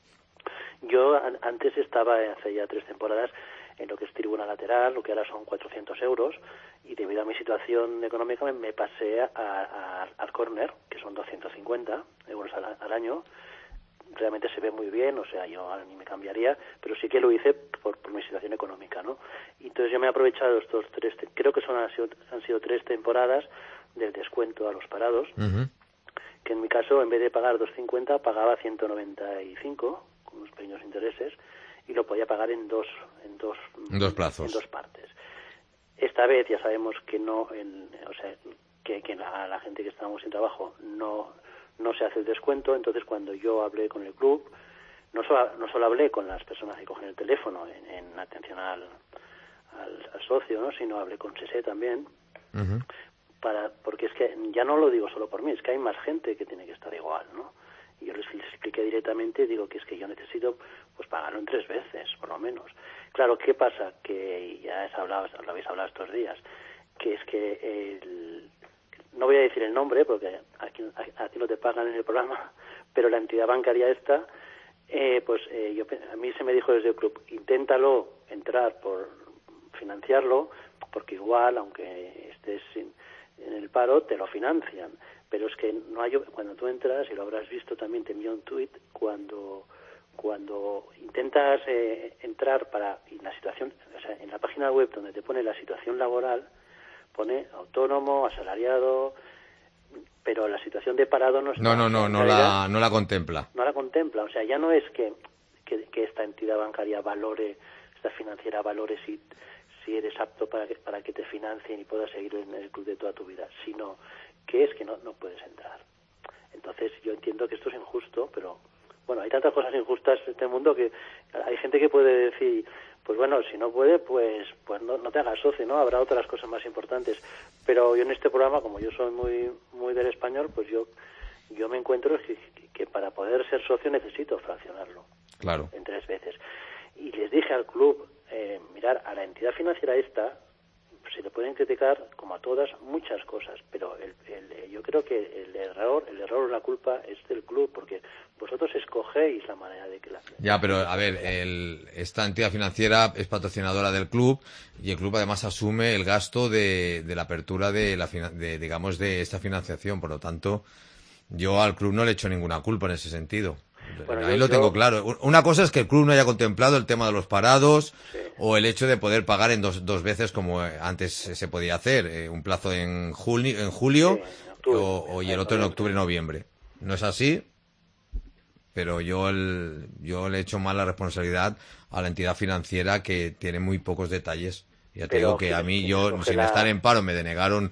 Yo antes estaba, hace ya 3 temporadas, en lo que es tribuna lateral, lo que ahora son 400 euros, y debido a mi situación económica me pasé al córner, que son 250 euros al año. Realmente se ve muy bien, o sea, yo ahora ni me cambiaría, pero sí que lo hice por mi situación económica, ¿no? Y entonces yo me he aprovechado estos 3, creo que han sido 3 temporadas del descuento a los parados, Uh-huh. que en mi caso, en vez de pagar 250, pagaba 195, con unos pequeños intereses, y lo podía pagar en dos plazos. en 2 partes. Esta vez ya sabemos que no, o sea, que la gente que estamos sin trabajo no se hace el descuento. Entonces, cuando yo hablé con el club, no solo hablé con las personas que cogen el teléfono en atención al socio, ¿no?, sino hablé con Sese también, Uh-huh. porque es que ya no lo digo solo por mí, es que hay más gente que tiene que estar igual, ¿no? Y yo les expliqué directamente, digo que es que yo necesito pues pagarlo en 3 veces, por lo menos. Claro, ¿qué pasa? Que ya lo habéis hablado estos días, que es que no voy a decir el nombre porque a ti no te pagan en el programa, pero la entidad bancaria esta, a mí se me dijo desde el club, inténtalo entrar por financiarlo, porque igual, aunque estés en el paro, te lo financian. Pero es que no hay, cuando tú entras, y lo habrás visto también, te envió un tuit, cuando intentas entrar y la situación, o sea, en la página web donde te pone la situación laboral, pone autónomo, asalariado, pero la situación de parado no está. No la contempla. No la contempla, o sea, ya no es que esta entidad bancaria valore, esta financiera valore si eres apto para que te financien y puedas seguir en el club de toda tu vida, sino que es que no puedes entrar. Entonces yo entiendo que esto es injusto, pero bueno, hay tantas cosas injustas en este mundo que hay gente que puede decir, pues bueno, si no puede, pues no te hagas socio, ¿no? Habrá otras cosas más importantes. Pero yo en este programa, como yo soy muy del español, pues yo me encuentro que para poder ser socio necesito fraccionarlo. Claro. En 3 veces. Y les dije al club, mirar, a la entidad financiera esta se le pueden criticar, como a todas, muchas cosas, pero yo creo que el error o la culpa es del club, porque vosotros escogéis la manera de que la... Ya, pero a ver, esta entidad financiera es patrocinadora del club y el club además asume el gasto de la apertura de esta financiación, por lo tanto, yo al club no le echo ninguna culpa en ese sentido. Bueno, ahí lo tengo claro. Una cosa es que el club no haya contemplado el tema de los parados, sí, o el hecho de poder pagar en dos veces como antes se podía hacer, un plazo en julio sí, octubre, y el otro en octubre-noviembre. No es así, pero yo le echo más la responsabilidad a la entidad financiera, que tiene muy pocos detalles. Ya te digo que a mí, sin estar en paro, me denegaron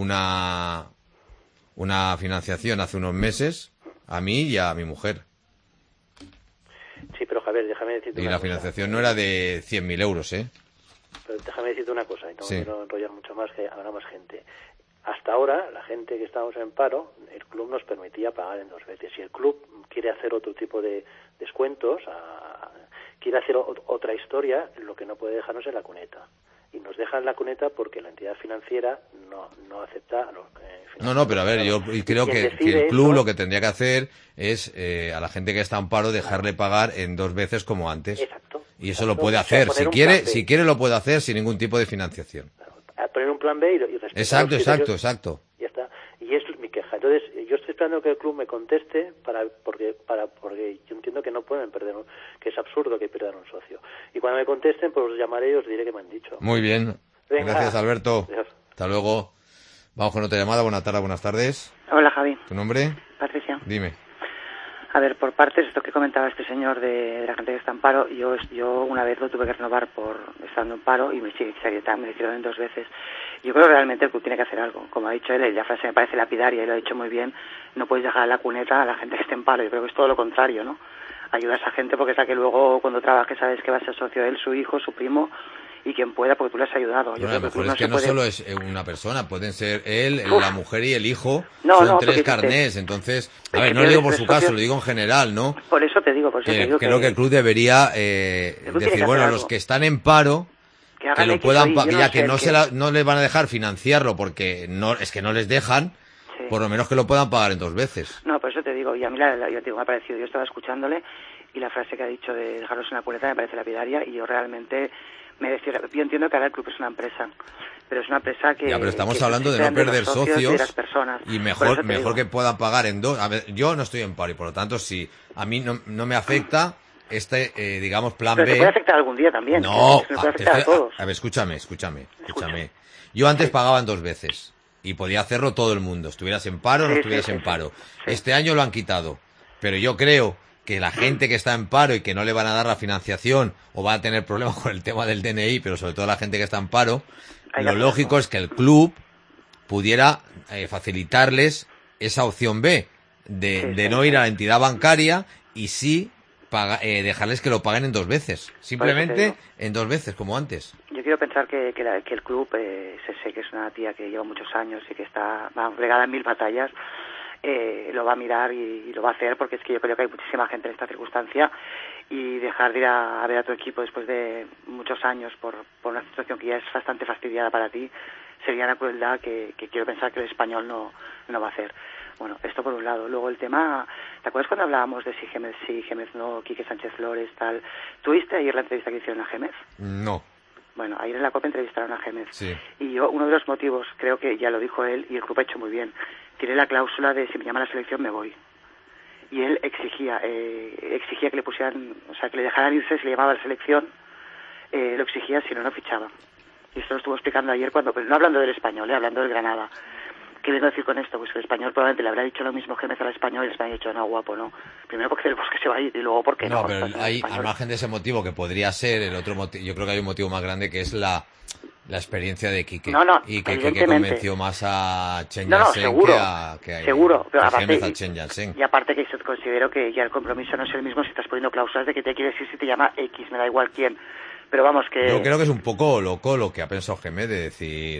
una financiación hace unos meses, a mí y a mi mujer. Sí, pero Javier, déjame decirte Y una la cosa. financiación no era de 100.000 euros, ¿eh? Pero déjame decirte una cosa, y no Sí. quiero enrollar mucho más, que habrá más gente. Hasta ahora, la gente que estábamos en paro, el club nos permitía pagar en 2 veces. Si el club quiere hacer otro tipo de descuentos, quiere hacer otra historia, lo que no puede dejarnos es la cuneta. Y nos dejan la cuneta porque la entidad financiera no acepta a los No, pero a ver, yo creo Quien que decide el club eso- lo que tendría que hacer es a la gente que está en paro dejarle pagar en 2 veces como antes. Exacto. Y eso lo Exacto. puede O sea, hacer. poner Si un quiere, plan B. si quiere lo puede hacer sin ningún tipo de financiación. A poner un plan B y respetar Exacto, los exacto, criterios. exacto. Ya está. Y es mi queja. Entonces, yo estoy esperando que el club me conteste porque yo entiendo que no pueden perder, que es absurdo que pierdan un socio. Y cuando me contesten, pues os llamaré y os diré qué me han dicho. Muy bien. Venga. Gracias, Alberto. Adiós. Hasta luego. Vamos con otra llamada. Buenas tardes, buenas tardes. Hola, Javi. ¿Tu nombre? Patricia. Dime. A ver, por partes, esto que comentaba este señor de la gente que está en paro, yo una vez lo tuve que renovar por estando en paro y me lo hicieron en 2 veces. Yo creo que realmente el club tiene que hacer algo. Como ha dicho él, y la frase me parece lapidaria y lo ha dicho muy bien, no puedes dejar a la cuneta a la gente que esté en paro. Yo creo que es todo lo contrario, ¿no? Ayuda a esa gente porque es la que luego cuando trabaje sabes que va a ser socio de él, su hijo, su primo y quien pueda porque tú le has ayudado. Bueno, Yo a creo lo que mejor el club es que se no puede- solo es una persona, pueden ser él, Uf. la mujer y el hijo. No, Son no, 3 porque carnés, entonces, a Es ver, que no lo tienes digo por 3 su caso, socios. lo digo en general, ¿no? Por eso te digo Creo que el club debería tiene que decir, hacer bueno, algo. los que están en paro, que hagan que lo X puedan, o Y, yo ya sé, que no que- no les van a dejar financiarlo porque es que no les dejan, Sí. por lo menos que lo puedan pagar en 2 veces. No, por eso te digo, y a mí yo te digo, me ha parecido, yo estaba escuchándole y la frase que ha dicho de dejarlos en la cuneta me parece lapidaria y yo realmente yo entiendo que ahora el club es una empresa, pero es una empresa que... Ya, pero estamos que hablando de no necesitan perder los socios y de las personas. y Por eso mejor te digo. que puedan pagar en 2. A ver, yo no estoy en paro y por lo tanto si a mí no me afecta digamos plan Pero te B. puede afectar algún día también. No, que nos puede afectar a todos. a ver, escúchame. Yo antes pagaba en 2 veces y podía hacerlo todo el mundo, estuvieras en paro o no Sí, estuvieras sí, en sí, paro. sí. Este año lo han quitado, pero yo creo que la gente que está en paro y que no le van a dar la financiación o va a tener problemas con el tema del DNI, pero sobre todo la gente que está en paro, Hay que lo hacer lógico algo. es que el club pudiera facilitarles esa opción B de no ir a la entidad bancaria y sí dejarles que lo paguen en 2 veces. Simplemente digo. en 2 veces, como antes. Yo quiero pensar que el club, sé que es una tía que lleva muchos años y que está fregada en 1000 batallas, lo va a mirar y lo va a hacer porque es que yo creo que hay muchísima gente en esta circunstancia y dejar de ir a ver a tu equipo después de muchos años por una situación que ya es bastante fastidiada para ti sería una crueldad que quiero pensar que el español no va a hacer. Bueno, esto por un lado. Luego el tema, ¿te acuerdas cuando hablábamos de si Gémez sí, Gémez no, Quique Sánchez Flores, tal? ¿Tuviste ayer la entrevista que hicieron a Gémez? No. Bueno, ayer en la COPE entrevistaron a Gémez. Sí. Y yo, uno de los motivos, creo que ya lo dijo él, y el club ha hecho muy bien, tiene la cláusula de si me llama la selección me voy. Y él exigía que le pusieran, o sea, que le dejaran irse si le llamaba a la selección, lo exigía, si no, no fichaba. Y esto lo estuvo explicando ayer, no hablando del español, hablando del Granada. ¿Qué vengo a decir con esto? Pues que el español probablemente le habrá dicho lo mismo Gémez al español y el español ha dicho, no, guapo, no. Primero porque del Bosque se va a ir y luego porque no. No, pero Entonces, hay, el español- al margen de ese motivo que podría ser el otro motivo, yo creo que hay un motivo más grande que es la experiencia de Quique. No, y que Quique evidentemente. convenció más a Chen No, Yansen seguro, seguro, pero que aparte, Gémez a Chen Yansen. y aparte que yo considero que ya el compromiso no es el mismo si estás poniendo cláusulas de que te quieres ir si te llama X, me da igual quién. Pero vamos, que... Yo creo que es un poco loco lo que ha pensado Gémez de decir...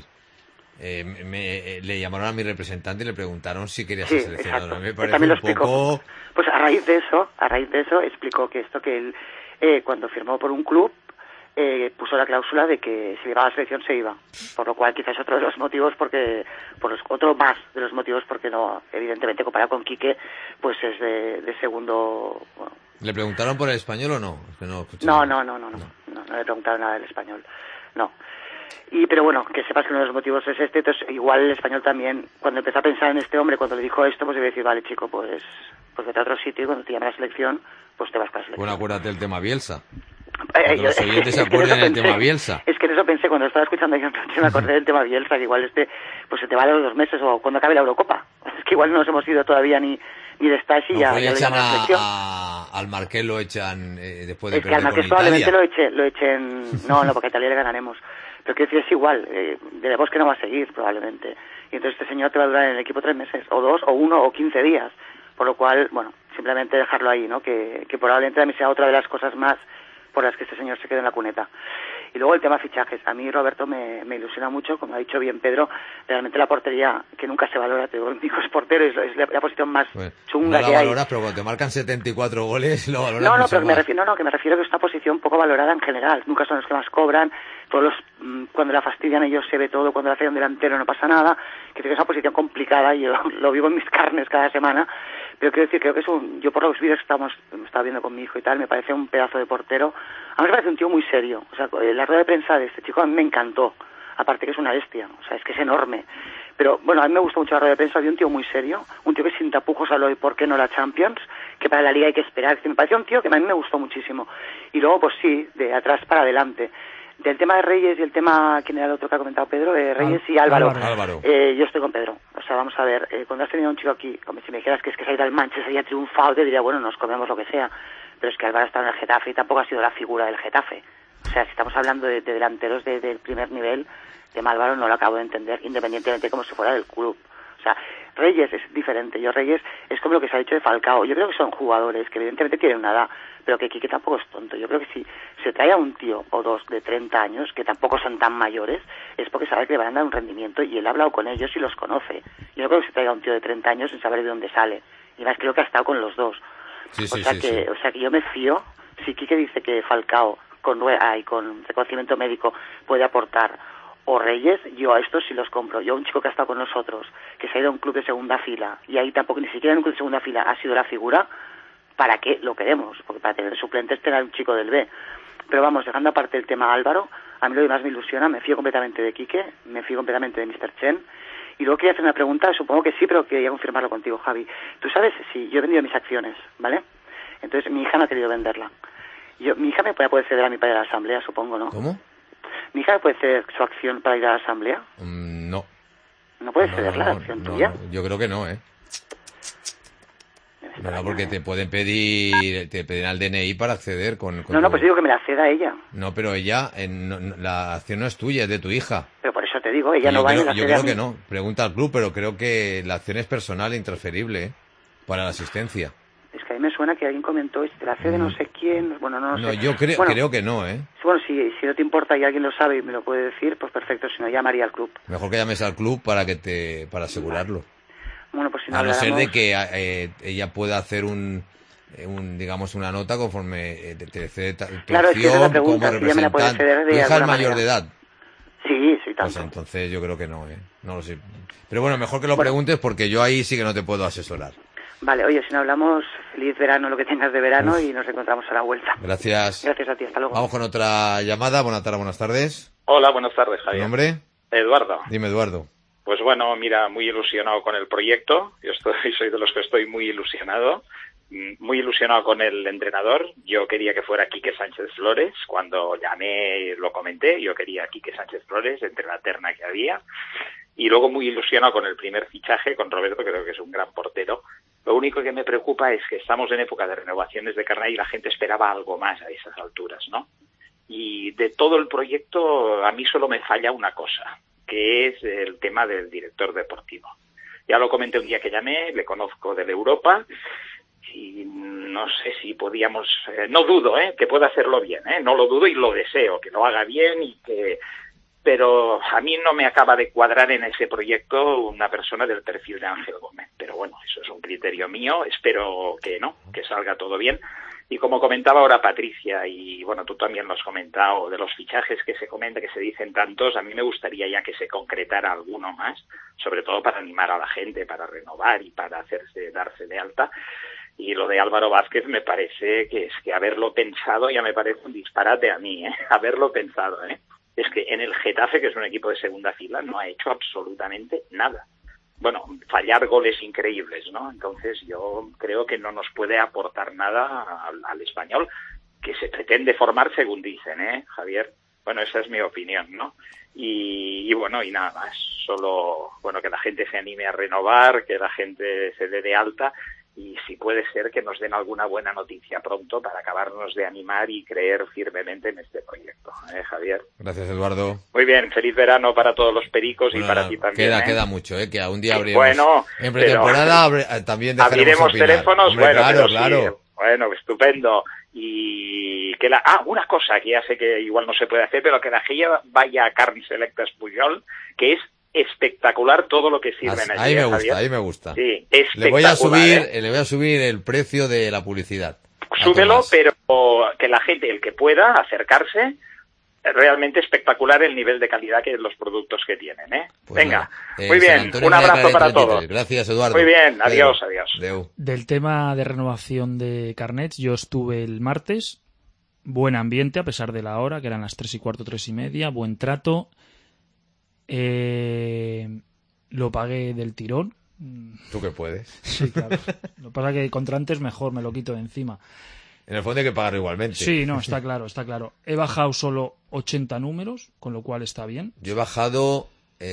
le llamaron a mi representante y le preguntaron si quería ser Sí, seleccionado. exacto. Me Él parece también lo un explicó. poco... Pues a raíz de eso explicó que él, cuando firmó por un club, puso la cláusula de que si iba a la selección se iba. Por lo cual quizás otro de los motivos otro más de los motivos porque no, evidentemente comparado con Quique, pues es de segundo... Bueno, ¿Le preguntaron por el español o no? Es que no escuché no nada. le preguntaron nada del español. No. Pero bueno, que sepas que uno de los motivos es este, entonces igual el español también, cuando empezó a pensar en este hombre, cuando le dijo esto, pues debe decir, vale chico, pues vete a otro sitio y cuando te llame la selección, pues te vas para la selección. Bueno, acuérdate del tema Bielsa. Que los oyentes se acuerden del tema Bielsa. Es que en eso pensé cuando estaba escuchando yo me acordé del tema Bielsa, que igual pues se te va a los 2 meses o cuando acabe la Eurocopa. Es que igual no nos hemos ido todavía ni de Stasi y ya le le echan llaman a la selección. al Marqués lo echan después de Es que al perder con Marqués probablemente Italia. lo echen... No, porque a Italia le ganaremos. Pero quiero decir, es igual, de Bosque no va a seguir probablemente. Y entonces este señor te va a durar en el equipo 3 meses, o 2, o 1, o 15 días. Por lo cual, bueno, simplemente dejarlo ahí, ¿no? Que probablemente también sea otra de las cosas más por las que este señor se quede en la cuneta. Y luego el tema fichajes. A mí, Roberto, me ilusiona mucho, como ha dicho bien Pedro, realmente la portería, que nunca se valora, te digo, el único es portero, es la posición más chunga que hay. No la valoras, pero cuando te marcan 74 goles, lo valoras No, mucho pero más. que me refiero a que es una posición poco valorada en general. Nunca son los que más cobran, cuando la fastidian ellos se ve todo, cuando la hacen un delantero no pasa nada, que es una posición complicada y yo lo vivo en mis carnes cada semana. Pero quiero decir, creo que yo por los vídeos que estaba viendo con mi hijo y tal, me parece un pedazo de portero. A mí me parece un tío muy serio. O sea, la rueda de prensa de este chico a mí me encantó. Aparte que es una bestia, o sea, es que es enorme. Pero bueno, a mí me gusta mucho la rueda de prensa de un tío muy serio, un tío que sin tapujos habló de por qué no la Champions, que para la Liga hay que esperar. Me parece un tío que a mí me gustó muchísimo. Y luego, pues sí, de atrás para adelante. Del tema de Reyes y el tema, ¿quién era el otro que ha comentado Pedro? Reyes y Álvaro. Yo estoy con Pedro. O sea, vamos a ver, cuando has tenido un chico aquí, como si me dijeras que es que se ha ido al Manchester y ha triunfado, te diría, bueno, nos comemos lo que sea. Pero es que Álvaro está en el Getafe y tampoco ha sido la figura del Getafe. O sea, si estamos hablando de delanteros del primer nivel, tema Álvaro no lo acabo de entender, independientemente de cómo se fuera del club. O sea, Reyes es diferente. Reyes es como lo que se ha dicho de Falcao. Yo creo que son jugadores que evidentemente tienen una edad, pero que Quique tampoco es tonto. Yo creo que si se trae a un tío o dos de 30 años, que tampoco son tan mayores, es porque sabe que le van a dar un rendimiento y él ha hablado con ellos y los conoce. Yo no creo que se traiga a un tío de 30 años sin saber de dónde sale. Y además creo que ha estado con los dos. O sea que yo me fío. Si Quique dice que Falcao con reconocimiento médico puede aportar, o Reyes, yo a estos sí los compro. Yo, un chico que ha estado con nosotros, que se ha ido a un club de segunda fila, y ahí tampoco, ni siquiera en un club de segunda fila ha sido la figura, ¿para qué lo queremos? Porque para tener suplentes tener un chico del B. Pero vamos, dejando aparte el tema Álvaro, a mí lo que más me ilusiona, me fío completamente de Quique, me fío completamente de Mr. Chen, y luego quería hacer una pregunta, supongo que sí, pero quería confirmarlo contigo, Javi. Tú sabes, si yo he vendido mis acciones, ¿vale? Entonces mi hija no ha querido venderla. Mi hija me puede poder ceder a mi padre a la asamblea, supongo, ¿no? ¿Cómo? ¿Mi hija me puede ceder su acción para ir a la asamblea? No. ¿No puede ceder la acción tuya? No, yo creo que no, ¿eh? No, porque te pueden pedir al DNI para acceder con No, pues digo que me la ceda ella. No, pero ella, la acción no es tuya, es de tu hija. Pero por eso te digo, ella no va a ir a la Yo creo que no. Pregunta al club, pero creo que la acción es personal e intransferible, ¿eh? Para la asistencia. Es que a mí me suena que alguien comentó, te la cede no sé quién, bueno, no sé. No, yo creo que no, ¿eh? Bueno, si no te importa y alguien lo sabe y me lo puede decir, pues perfecto, si no llamaría al club. Mejor que llames al club para asegurarlo. Bueno, pues si no a no ser de que ella pueda hacer digamos una nota conforme te cede tu claro, acción, es que es la pregunta, como si ella me la puede ceder ¿Tu hija es mayor de edad? Sí, tanto. Pues entonces yo creo que no, ¿eh? No lo sé. Pero bueno, mejor que lo preguntes porque yo ahí sí que no te puedo asesorar. Vale, oye, si no hablamos, feliz verano, lo que tengas de verano, y nos encontramos a la vuelta. Gracias. Gracias a ti, hasta luego. Vamos con otra llamada. Buenas tardes. Hola, buenas tardes, Javier. ¿Tu nombre? Eduardo. Dime, Eduardo. Pues bueno, mira, muy ilusionado con el proyecto. Yo soy de los que estoy muy ilusionado con el entrenador. Yo quería que fuera Quique Sánchez Flores. Cuando llamé lo comenté, yo quería a Quique Sánchez Flores entre la terna que había. Y luego muy ilusionado con el primer fichaje, con Roberto, creo que es un gran portero. Lo único que me preocupa es que estamos en época de renovaciones de carnet y la gente esperaba algo más a esas alturas, ¿no? Y de todo el proyecto a mí solo me falla una cosa, que es el tema del director deportivo. Ya lo comenté un día que llamé, le conozco de la Europa y no sé si podíamos, no dudo que pueda hacerlo bien, no lo dudo y lo deseo, que lo haga bien pero a mí no me acaba de cuadrar en ese proyecto una persona del perfil de Ángel Gómez. Pero bueno, eso es un criterio mío, espero que que salga todo bien. Y como comentaba ahora Patricia, y bueno, tú también lo has comentado, de los fichajes que se comenta, que se dicen tantos, a mí me gustaría ya que se concretara alguno más, sobre todo para animar a la gente, para renovar y para darse de alta. Y lo de Álvaro Vázquez me parece que haberlo pensado ya me parece un disparate a mí, haberlo pensado, Es que en el Getafe, que es un equipo de segunda fila, no ha hecho absolutamente nada. Bueno, fallar goles increíbles, ¿no? Entonces yo creo que no nos puede aportar nada al español, que se pretende formar según dicen, Javier? Bueno, esa es mi opinión, ¿no? Y bueno, y nada más. Solo, bueno, que la gente se anime a renovar, que la gente se dé de alta y si puede ser que nos den alguna buena noticia pronto para acabarnos de animar y creer firmemente en este proyecto, Javier. Gracias, Eduardo. Muy bien, feliz verano para todos los pericos y Bueno, para ti también. Queda mucho, que a un día abriremos. Bueno, en pretemporada también dejaremos abriremos opinar. teléfonos. Hombre, Bueno, claro, pero claro. sí, bueno, estupendo. Y que una cosa que ya sé que igual no se puede hacer, pero que la gente vaya a Carnis Selectes Pujol, que es espectacular todo lo que sirven allí. Ahí me gusta. Sí, le voy a espectacular. subir el precio de la publicidad. Súbelo, pero que la gente, el que pueda acercarse, realmente espectacular el nivel de calidad que los productos que tienen, Pues venga, nada, muy bien, un abrazo para 33. todos. Gracias, Eduardo. Muy bien, adiós, Pedro. adiós. Adeu. Del tema de renovación de carnets, yo estuve el martes, buen ambiente a pesar de la hora, que eran las 3:15, 3:30, buen trato. Lo pagué del tirón. Tú que puedes. Sí, claro. Lo que pasa es que contra antes mejor, me lo quito de encima. En el fondo hay que pagarlo igualmente. Sí, no, está claro, está claro. He bajado solo 80 números, con lo cual está bien. Yo he bajado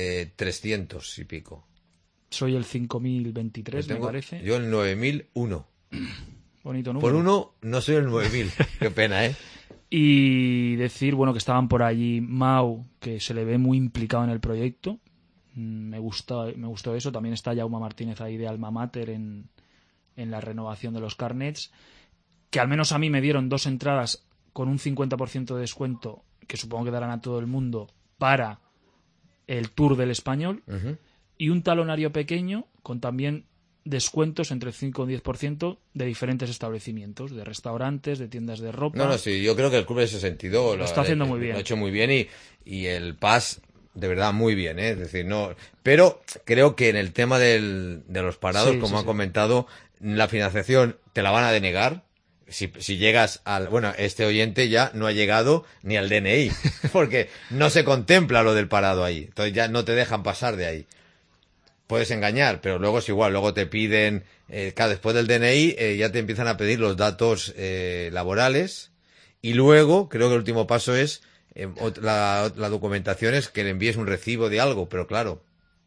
300 y pico. Soy el 5023, me parece. Yo el 9001. Bonito número. Por uno no soy el 9000. Qué pena, ¿eh? Y decir, bueno, que estaban por allí Mau, que se le ve muy implicado en el proyecto. Me gustó eso. También está Jaume Martínez ahí de Alma Mater en la renovación de los carnets. Que al menos a mí me dieron 2 entradas con un 50% de descuento, que supongo que darán a todo el mundo, para el Tour del Español. Uh-huh. Y un talonario pequeño con también descuentos entre el 5 y 10% de diferentes establecimientos, de restaurantes, de tiendas de ropa. No, sí, yo creo que el club en ese sentido lo está haciendo muy bien. Lo ha hecho muy bien y el PAS, de verdad, muy bien, ¿eh? Es decir, no, pero creo que en el tema de los parados, como ha comentado, la financiación te la van a denegar. Si llegas al... Bueno, este oyente ya no ha llegado ni al DNI, porque no se contempla lo del parado ahí. Entonces ya no te dejan pasar de ahí. Puedes engañar, pero luego es igual. Luego te piden... después del DNI ya te empiezan a pedir los datos laborales. Y luego, creo que el último paso es... la documentación es que le envíes un recibo de algo, pero claro...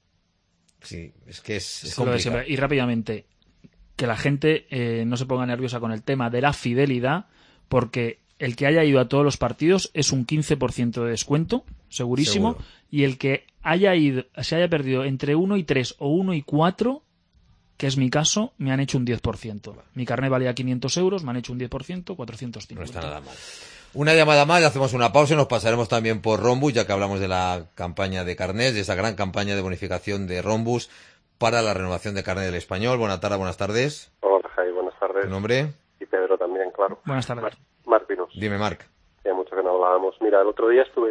Sí, es que es complicado. Y rápidamente... que la gente no se ponga nerviosa con el tema de la fidelidad, porque el que haya ido a todos los partidos es un 15% de descuento, segurísimo. Seguro. Y el que se haya perdido entre 1 y 3 o 1 y 4, que es mi caso, me han hecho un 10%. Mi carnet valía 500 euros, me han hecho un 10%, 450. No está nada mal. Una llamada más, hacemos una pausa y nos pasaremos también por Rombus, ya que hablamos de la campaña de carnets, de esa gran campaña de bonificación de Rombus para la renovación de carnet del Español. Buenas tardes. Hola, Jai, buenas tardes. ¿Tu nombre? Y Pedro también, claro. Buenas tardes. Marc Pinós. Dime, Marc. Ya mucho que no hablábamos. Mira, el otro día estuve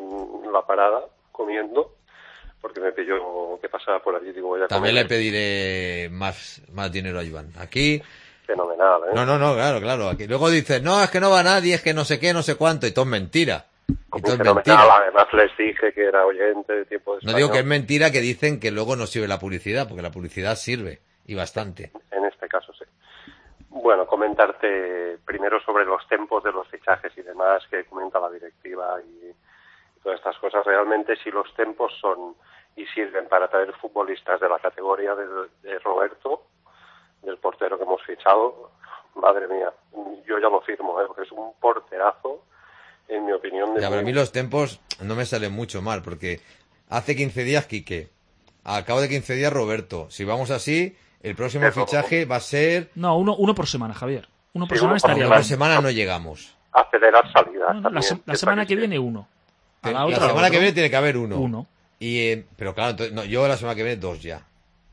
en la parada comiendo, porque me pilló que pasaba por allí. Digo, voy a También comer. le pediré más dinero a Iván. Aquí... Fenomenal, ¿eh? No, claro. Aquí. Luego dices, no, es que no va nadie, es que no sé qué, no sé cuánto, y todo es mentira. Y todo es Fenomenal. mentira. Además les dije que era oyente de tiempo de No digo que es mentira que dicen que luego no sirve la publicidad, porque la publicidad sirve, y bastante. En este caso sí. Bueno, comentarte primero sobre los tempos de los fichajes y demás que comenta la directiva y todas estas cosas. Realmente si los tempos son y sirven para traer futbolistas de la categoría de Roberto, del portero que hemos fichado, madre mía, yo ya lo firmo, porque es un porterazo, en mi opinión. Ya, pero a mí los tempos no me salen mucho mal, porque hace 15 días Quique, al cabo de 15 días Roberto. Si vamos así, el próximo fichaje va a ser... No, uno por semana, Javier. Uno por Sí, semana uno por estaría Una bien. semana no llegamos. Acelerar salidas. No, también, la semana que viene uno. A La otra, semana otro. que viene tiene que haber uno. Uno. Pero claro, entonces, no, yo la semana que viene 2 ya.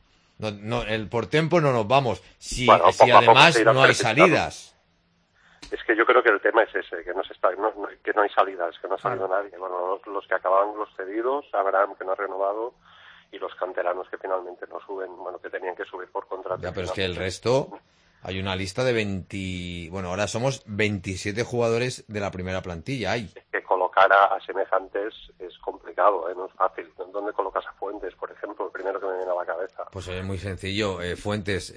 No, por tempo no nos vamos. Si Bueno, si poco a poco además se irá no hay perfectando. salidas. Es que yo creo que el tema es ese, que que no hay salidas, que no ha salido nadie. Bueno, los que acababan los cedidos, Abraham que no ha renovado y los canteranos que finalmente no suben, bueno, que tenían que subir por contrato. Ya, pero es que el resto, hay una lista de 20... Bueno, ahora somos 27 jugadores de la primera plantilla. Hay. Es que colocar a semejantes es complicado, no es fácil. ¿Dónde colocas a Fuentes, por ejemplo? El primero que me viene a la cabeza. Pues es muy sencillo. Fuentes,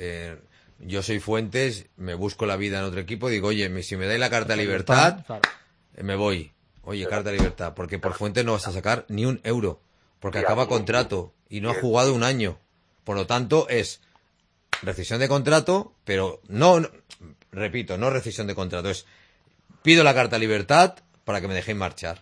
yo soy Fuentes, me busco la vida en otro equipo, digo, oye, si me dais la carta de libertad, Claro. me voy. Oye, carta de libertad, porque por Fuentes no vas a sacar ni un euro, porque Ya, acaba sí, contrato y no ha sí. jugado un año. Por lo tanto, es rescisión de contrato, pero no, repito, no rescisión de contrato, es pido la carta de libertad para que me dejéis marchar.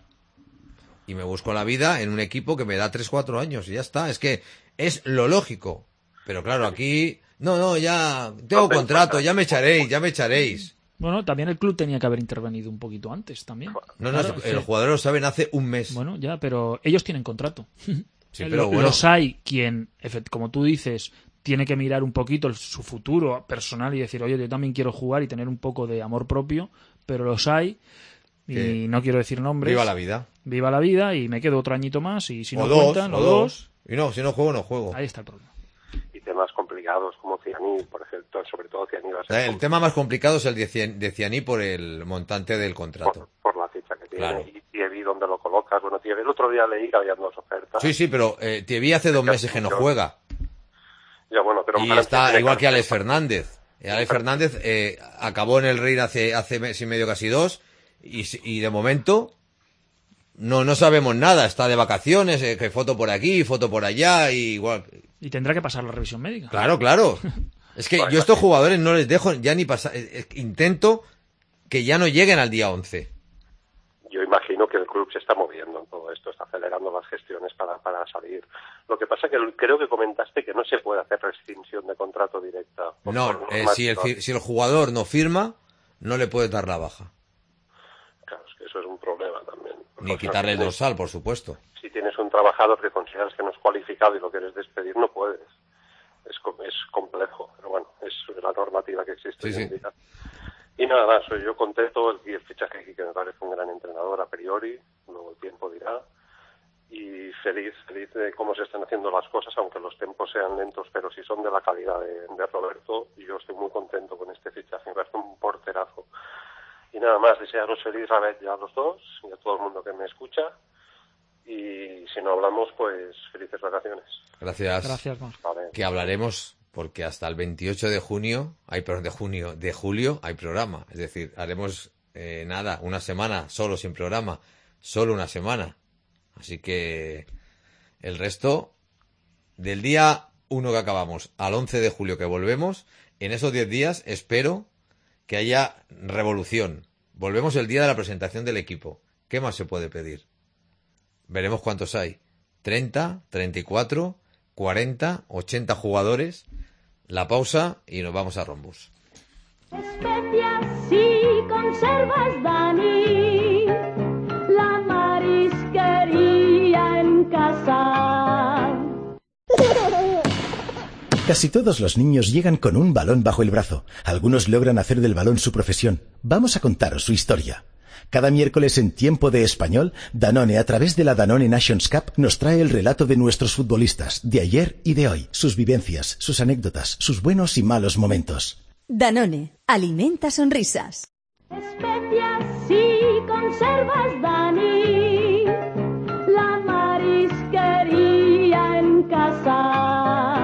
Y me busco la vida en un equipo que me da 3-4 años y ya está. Es que es lo lógico. Pero claro, aquí, ya tengo contrato, ya me echaréis. Bueno, también el club tenía que haber intervenido un poquito antes también. No, claro, el jugador lo saben hace un mes. Bueno, ya, pero ellos tienen contrato. Sí, pero bueno. Los hay quien, como tú dices, tiene que mirar un poquito su futuro personal y decir, oye, yo también quiero jugar y tener un poco de amor propio, pero los hay, y no quiero decir nombres. Viva la vida. Viva la vida y me quedo otro añito más y si no dos, cuentan, o dos. Y no, si no juego, no juego. Ahí está el problema. Y temas complicados como Cianí, por ejemplo, sobre todo Cianí va a ser el tema más complicado es el de Cianí por el montante del contrato. Por la ficha que tiene. Claro. Y Thierry, ¿dónde lo colocas? Bueno, Thierry, el otro día leí que había 2 ofertas. Sí, pero Thierry hace 2 meses que no juega. Ya, bueno, pero y está igual que Alex Fernández. Alex Fernández acabó en el Real hace mes y medio, casi 2, y de momento no sabemos nada. Está de vacaciones, que foto por aquí, foto por allá, y igual. Y tendrá que pasar la revisión médica. Claro. Es que yo a estos jugadores no les dejo ya ni pasar. Intento que ya no lleguen al día 11. Yo imagino que el club se está moviendo en todo esto, está acelerando las gestiones para salir. Lo que pasa que creo que comentaste que no se puede hacer rescisión de contrato directa. Si el jugador no firma, no le puedes dar la baja. Claro, es que eso es un problema también. Ni quitarle el dorsal, por supuesto. Si tienes un trabajador que consideras que no es cualificado y lo quieres despedir, no puedes. Es complejo, pero bueno, es la normativa que existe hoy en día. Y nada más, soy yo contento, el fichaje aquí que me parece un gran entrenador a priori, luego el tiempo dirá, y feliz de cómo se están haciendo las cosas, aunque los tiempos sean lentos, pero si son de la calidad de Roberto, y yo estoy muy contento con este fichaje, me parece un porterazo. Y nada más, desearos feliz Rabet ya a los dos, y a todo el mundo que me escucha, y si no hablamos, pues felices vacaciones. Gracias, Marc. Vale. Que hablaremos porque hasta el 28 de julio hay programa. Es decir, haremos una semana solo sin programa, solo una semana. Así que el resto, del día 1 que acabamos al 11 de julio que volvemos, en esos 10 días espero que haya revolución. Volvemos el día de la presentación del equipo. ¿Qué más se puede pedir? Veremos cuántos hay. 30, 34, 40, 80 jugadores. La pausa y nos vamos a Rombus. Especias y conservas, Dani, la marisquería en casa. Casi todos los niños llegan con un balón bajo el brazo. Algunos logran hacer del balón su profesión. Vamos a contaros su historia. Cada miércoles en Tiempo de Español, Danone, a través de la Danone Nations Cup, nos trae el relato de nuestros futbolistas, de ayer y de hoy, sus vivencias, sus anécdotas, sus buenos y malos momentos. Danone, alimenta sonrisas. Especias y conservas, Dani, la marisquería en casa.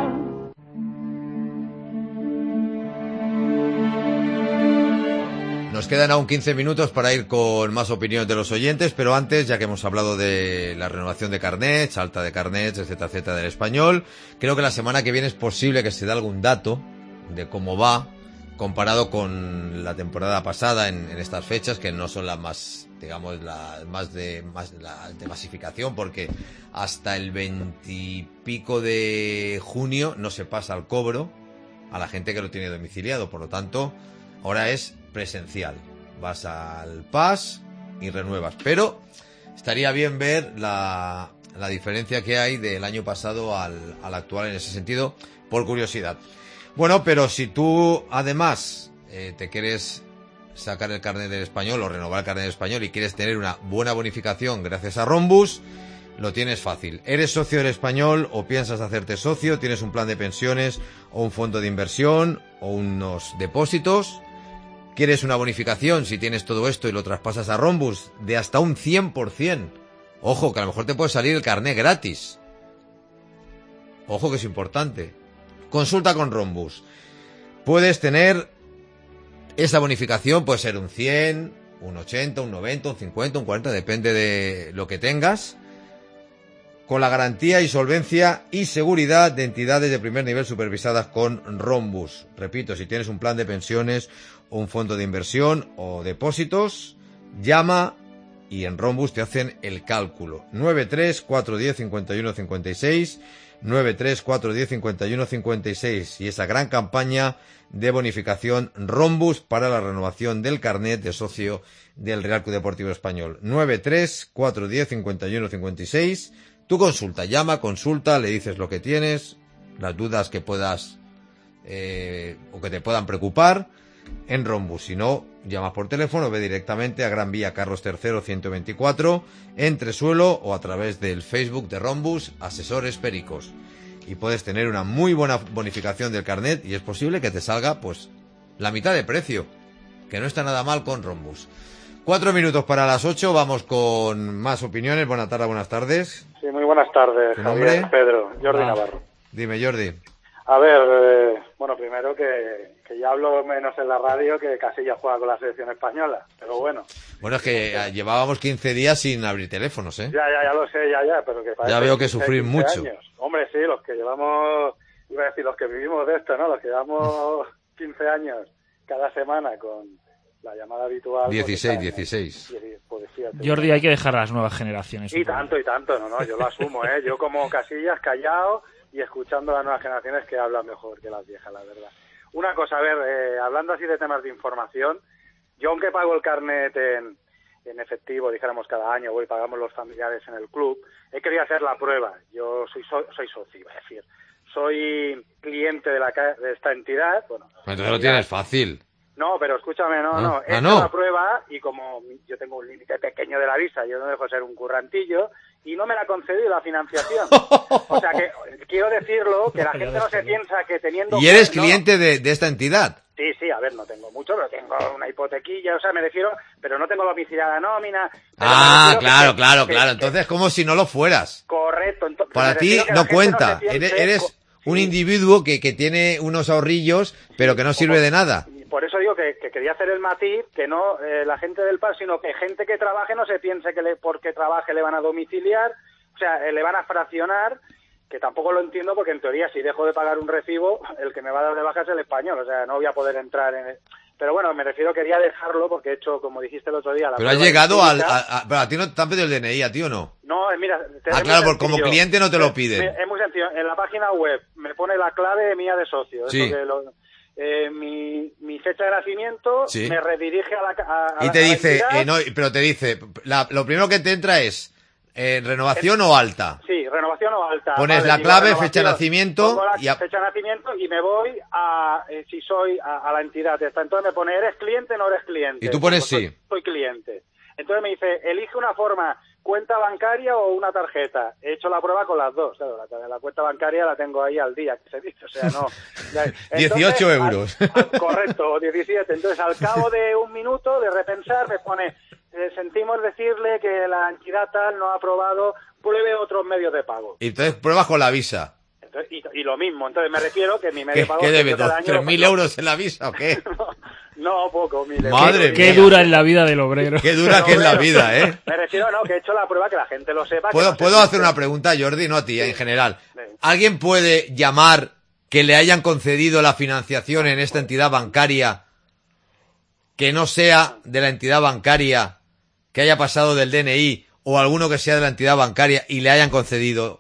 Nos quedan aún 15 minutos para ir con más opiniones de los oyentes, pero antes, ya que hemos hablado de la renovación de carnets, alta de carnets, etcétera, del español, creo que la semana que viene es posible que se dé algún dato de cómo va comparado con la temporada pasada en estas fechas, que no son las más, digamos, las de masificación, porque hasta el 20 y pico de junio no se pasa al cobro a la gente que lo tiene domiciliado, por lo tanto, ahora es presencial. Vas al PAS y renuevas. Pero estaría bien ver la diferencia que hay del año pasado al actual en ese sentido, por curiosidad. Bueno, pero si tú además te quieres sacar el carnet del español o renovar el carnet del español y quieres tener una buena bonificación gracias a Rombus, lo tienes fácil. ¿Eres socio del español o piensas hacerte socio? ¿Tienes un plan de pensiones o un fondo de inversión o unos depósitos? ¿Quieres una bonificación si tienes todo esto y lo traspasas a Rombus de hasta un 100%? Ojo, que a lo mejor te puede salir el carnet gratis. Ojo, que es importante. Consulta con Rombus. Puedes tener esa bonificación, puede ser un 100, un 80, un 90, un 50, un 40, depende de lo que tengas. con la garantía y solvencia y seguridad de entidades de primer nivel supervisadas con Rhombus. Repito, si tienes un plan de pensiones o un fondo de inversión o depósitos, llama y en Rhombus te hacen el cálculo. 93-410-51-56, 93-410-51-56 y esa gran campaña de bonificación Rhombus para la renovación del carnet de socio del Real Club Deportivo Español. 93-410-51-56. Tu consulta, llama, consulta, le dices lo que tienes, las dudas que puedas o que te puedan preocupar en Rhombus. Si no, llamas por teléfono, ve directamente a Gran Vía Carlos III 124, Entresuelo o a través del Facebook de Rhombus, Asesores Pericos. Y puedes tener una muy buena bonificación del carnet y es posible que te salga pues la mitad de precio, que no está nada mal con Rhombus. 4 minutos para las 8, vamos con más opiniones. Buenas tardes, buenas tardes. Sí, muy buenas tardes, ¿Tu Javier, nombre? Pedro, Jordi Navarro. Dime, Jordi. A ver, bueno, primero que ya hablo menos en la radio que Casillas juega con la selección española, pero bueno. Bueno, es que llevábamos 15 días sin abrir teléfonos, ¿eh? Ya lo sé, pero que parece Ya veo que 15 sufrir mucho. años. Hombre, sí, los que llevamos, iba a decir, los que vivimos de esto, ¿no? Los que llevamos 15 años cada semana con la llamada habitual. 16. Pues fíjate. Jordi, hay que dejar a las nuevas generaciones. Y tanto, no, yo lo asumo, ¿eh? Yo como Casillas, callado y escuchando a las nuevas generaciones que hablan mejor que las viejas, la verdad. Una cosa, a ver, hablando así de temas de información, yo aunque pago el carnet en efectivo, dijéramos cada año, pagamos los familiares en el club, he querido hacer la prueba. Yo soy socio, iba a decir. Soy cliente de esta entidad. Bueno, entonces lo tienes fácil. No, pero escúchame, he hecho la prueba y como yo tengo un límite pequeño de la visa, yo no dejo de ser un currantillo y no me la ha concedido la financiación. O sea que quiero decirlo, que la gente no se piensa que teniendo... ¿Y eres cliente de esta entidad? Sí, a ver, no tengo mucho, pero tengo una hipotequilla, o sea, me refiero, pero no tengo domiciliada nómina. Claro. Entonces, como si no lo fueras. Correcto. Para ti no cuenta. Eres un individuo que tiene unos ahorrillos, pero que no sirve de nada. Por eso digo que quería hacer el matiz, que no la gente del PAS, sino que gente que trabaje no se piense que porque trabaje le van a domiciliar, o sea, le van a fraccionar, que tampoco lo entiendo porque en teoría si dejo de pagar un recibo, el que me va a dar de baja es el español, o sea, no voy a poder entrar en... Pero bueno, me refiero, quería dejarlo porque he hecho, como dijiste el otro día... Pero has llegado pero a ti no te han pedido el DNI, ¿a ti o no? No, mira... claro, porque como cliente no te lo piden. Es muy sencillo, en la página web me pone la clave mía de socio, sí. Mi fecha de nacimiento, sí. Me redirige a la y te dice, pero te dice, lo primero que te entra es renovación o alta. Sí, renovación o alta. Pones la clave, fecha de nacimiento fecha de nacimiento y me voy si soy a la entidad esta. Entonces me pone, ¿eres cliente o no eres cliente? Y tú pones sí. Soy cliente. Entonces me dice, elige una forma, cuenta bancaria o una tarjeta. He hecho la prueba con las dos. Claro, la cuenta bancaria la tengo ahí al día, que se dice. O sea, no. Entonces, 18 euros. Correcto, 17. Entonces, al cabo de un minuto de repensar, me pone, sentimos decirle que la entidad tal no ha aprobado, pruebe otros medios de pago. Y entonces pruebas con la Visa. Entonces, y lo mismo. Entonces me refiero que mi medio de pago... ¿Qué debe? ¿3.000 euros en la Visa o qué? No, poco, mire. Madre mía. Qué dura es la vida del obrero. Qué dura que es la vida, ¿eh? Me refiero, que he hecho la prueba, que la gente lo sepa. ¿Puedo hacer una pregunta, Jordi? No a ti, en general. ¿Alguien puede llamar que le hayan concedido la financiación en esta entidad bancaria que no sea de la entidad bancaria, que haya pasado del DNI o alguno que sea de la entidad bancaria y le hayan concedido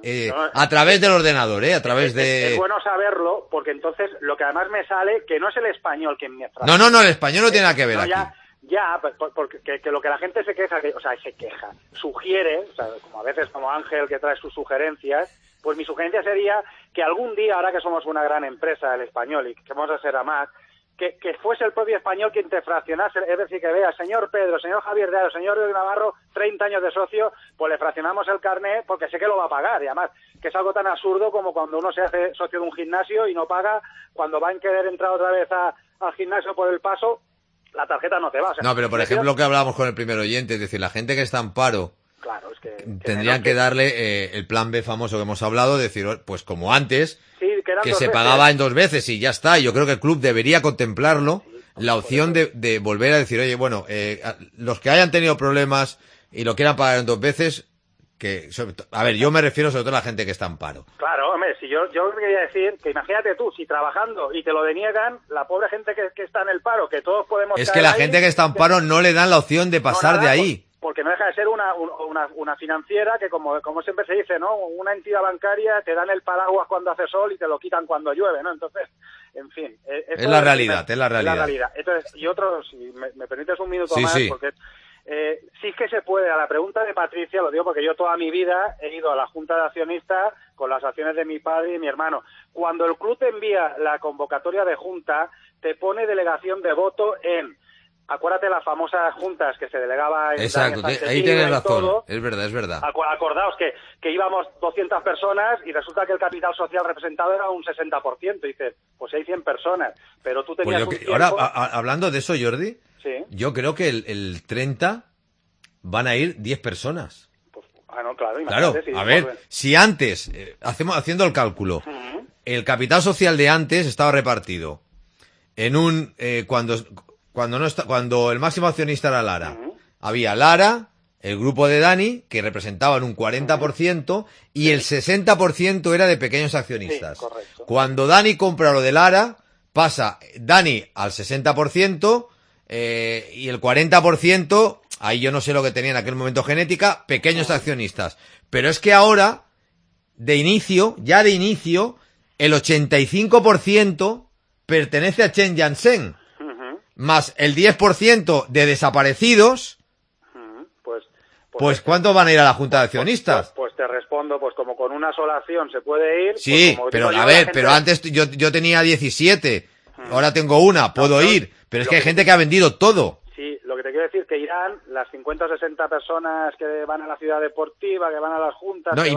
a través del ordenador, a través de... Es bueno saberlo, porque entonces lo que además me sale, que no es el español quien me frase. No, el español no tiene nada que ver aquí. Porque que lo que la gente se queja, sugiere, o sea, como a veces como Ángel que trae sus sugerencias, pues mi sugerencia sería que algún día, ahora que somos una gran empresa, el español, y que vamos a ser a más, que fuese el propio español quien te fraccionase, es decir, que vea, señor Pedro, señor Javier de Aro, señor Jordi Navarro, 30 años de socio, pues le fraccionamos el carnet porque sé que lo va a pagar, y además, que es algo tan absurdo como cuando uno se hace socio de un gimnasio y no paga, cuando va a querer entrar otra vez al gimnasio por el paso, la tarjeta no te va. O sea, no, pero por ejemplo, lo que hablábamos con el primer oyente, es decir, la gente que está en paro, claro, es que tendrían que darle el plan B famoso que hemos hablado, decir, pues como antes, sí, que se pagaba en 2 veces y ya está. Yo creo que el club debería contemplarlo, la opción de volver a decir, oye, bueno, los que hayan tenido problemas y lo quieran pagar en 2 veces, A ver, yo me refiero sobre todo a la gente que está en paro. Claro, hombre, si yo quería decir que imagínate tú, si trabajando y te lo deniegan, la pobre gente que está en el paro, que todos podemos... Es que la gente que está en paro no le dan la opción de pasar de ahí. Porque no deja de ser una financiera que, como siempre se dice, ¿no? Una entidad bancaria, te dan el paraguas cuando hace sol y te lo quitan cuando llueve, ¿no? Entonces, en fin. Es la realidad, es la realidad. Entonces, y otro, si me permites un minuto sí, más, sí. porque... sí es que se puede. A la pregunta de Patricia, lo digo porque yo toda mi vida he ido a la Junta de Accionistas con las acciones de mi padre y mi hermano. Cuando el club te envía la convocatoria de junta, te pone delegación de voto en... Acuérdate las famosas juntas que se delegaba en... Exacto, ahí tienes razón. Todo. Es verdad. Acordaos que íbamos 200 personas y resulta que el capital social representado era un 60%. Y dices, pues hay 100 personas, pero tú tenías un tiempo... Ahora, hablando de eso, Jordi, sí. Yo creo que el 30 van a ir 10 personas. Pues, no, claro, imagínate. Claro, a ver, si antes, haciendo el cálculo, el capital social de antes estaba repartido en un... Cuando el máximo accionista era Lara, había Lara, el grupo de Dani, que representaban un 40%, y el 60% era de pequeños accionistas. Sí, correcto. Cuando Dani compra lo de Lara, pasa Dani al 60%, y el 40%, ahí yo no sé lo que tenía en aquel momento genética, pequeños accionistas. Pero es que ahora, de inicio, el 85% pertenece a Chen Yansheng. Más el 10% de desaparecidos, pues ¿cuántos van a ir a la Junta de Accionistas? Pues te respondo, pues como con una sola acción se puede ir. Sí, pues pero a ver, pero antes yo tenía 17, ahora tengo una, puedo ir, pero es que hay gente que ha vendido todo. Sí, lo que te quiero decir es que irán las 50 o 60 personas que van a la ciudad deportiva, que van a las juntas... No,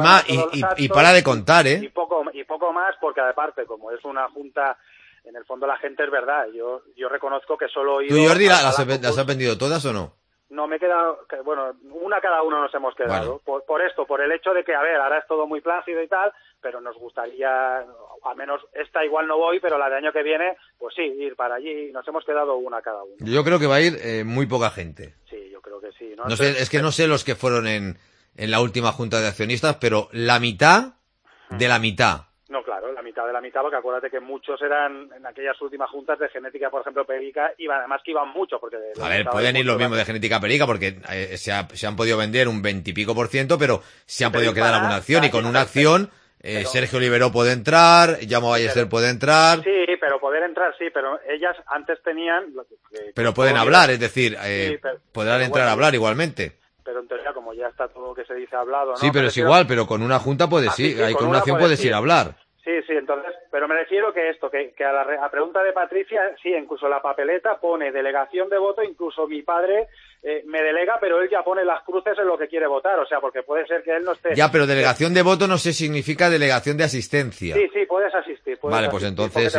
y para de contar, ¿eh? Y poco más, porque aparte, como es una junta... En el fondo la gente es verdad, yo reconozco que solo he ido... ¿Tú, Jordi, las has vendido todas o no? No, me he quedado... Bueno, una cada uno nos hemos quedado. Bueno. Por el hecho de que, a ver, ahora es todo muy plácido y tal, pero nos gustaría, al menos esta igual no voy, pero la de año que viene, pues sí, ir para allí. Nos hemos quedado una cada uno. Yo creo que va a ir muy poca gente. Sí, yo creo que sí. No sé, es que no sé los que fueron en la última junta de accionistas, pero la mitad de la mitad. No, claro, la mitad de la mitad, porque acuérdate que muchos eran en aquellas últimas juntas de genética, por ejemplo, perica, además que iban mucho, porque... A ver, pueden ir los mismos de genética perica, porque se han podido vender un 20 y pico %, pero se han podido quedar alguna acción, y con una acción, Sergio Liberó puede entrar, Jaume Ballester puede entrar... Sí, pero poder entrar sí, pero ellas antes tenían... Pero pueden hablar, es decir, podrán entrar a hablar igualmente. Pero en teoría, como ya está todo lo que se dice hablado, ¿no? Sí, pero es igual, pero con una junta puedes ir, con una acción puedes ir a hablar. Sí, entonces, pero me refiero que a la pregunta de Patricia, sí, incluso la papeleta pone delegación de voto, incluso mi padre me delega, pero él ya pone las cruces en lo que quiere votar, o sea, porque puede ser que él no esté... Ya, pero delegación de voto no sé significa delegación de asistencia. Sí, puedes asistir. Vale, pues entonces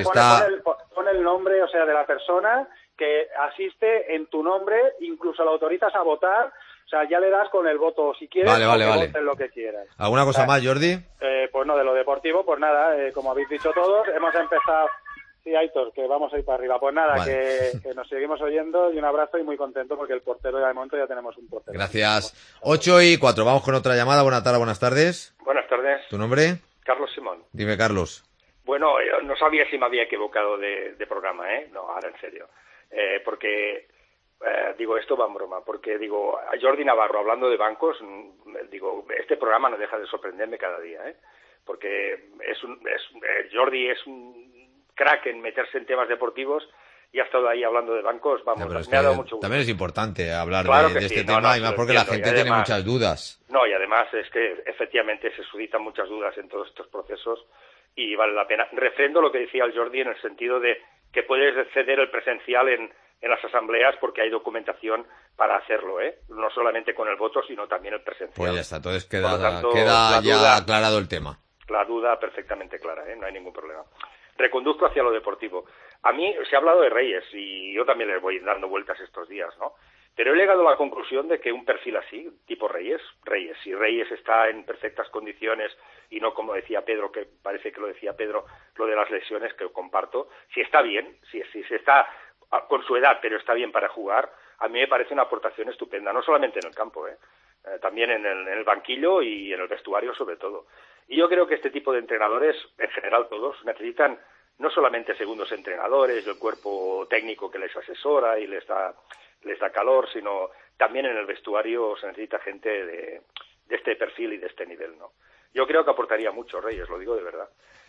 Pone el nombre, o sea, de la persona que asiste en tu nombre, incluso lo autorizas a votar. O sea, ya le das con el voto si quieres, vale. voten lo que quieras. ¿Alguna cosa más, Jordi? Pues no, de lo deportivo, pues nada, como habéis dicho todos, hemos empezado... Sí, Aitor, que vamos a ir para arriba. Pues nada, vale. que nos seguimos oyendo y un abrazo y muy contento porque el portero, de momento ya tenemos un portero. Gracias. 8:04, vamos con otra llamada. Buenas tardes. Buenas tardes. ¿Tu nombre? Carlos Simón. Dime, Carlos. Bueno, yo no sabía si me había equivocado de programa, ¿eh? No, ahora en serio. Porque... digo, esto va en broma, porque digo, a Jordi Navarro hablando de bancos, digo, este programa no deja de sorprenderme cada día, porque Jordi es un crack en meterse en temas deportivos y ha estado ahí hablando de bancos, vamos, me ha dado mucho gusto. También es importante hablar de sí, este tema, y más porque la gente tiene muchas dudas. No, y además es que efectivamente se suscitan muchas dudas en todos estos procesos y vale la pena. Refrendo lo que decía el Jordi en el sentido de que puedes ceder el presencial en las asambleas porque hay documentación para hacerlo, no solamente con el voto, sino también el presencial. Pues ya está, entonces queda ya aclarado el tema. La duda perfectamente clara, no hay ningún problema. Reconduzco hacia lo deportivo. A mí se ha hablado de Reyes y yo también les voy dando vueltas estos días, ¿no? Pero he llegado a la conclusión de que un perfil así, tipo Reyes, si Reyes está en perfectas condiciones y no como decía Pedro, que parece que lo decía Pedro, lo de las lesiones, que comparto, si está bien, si se está con su edad, pero está bien para jugar, a mí me parece una aportación estupenda, no solamente en el campo, también en el banquillo y en el vestuario sobre todo. Y yo creo que este tipo de entrenadores, en general todos, necesitan no solamente segundos entrenadores, el cuerpo técnico que les asesora y les da calor, sino también en el vestuario se necesita gente de este perfil y de este nivel, ¿no? Yo creo que aportaría mucho Reyes, lo digo de verdad.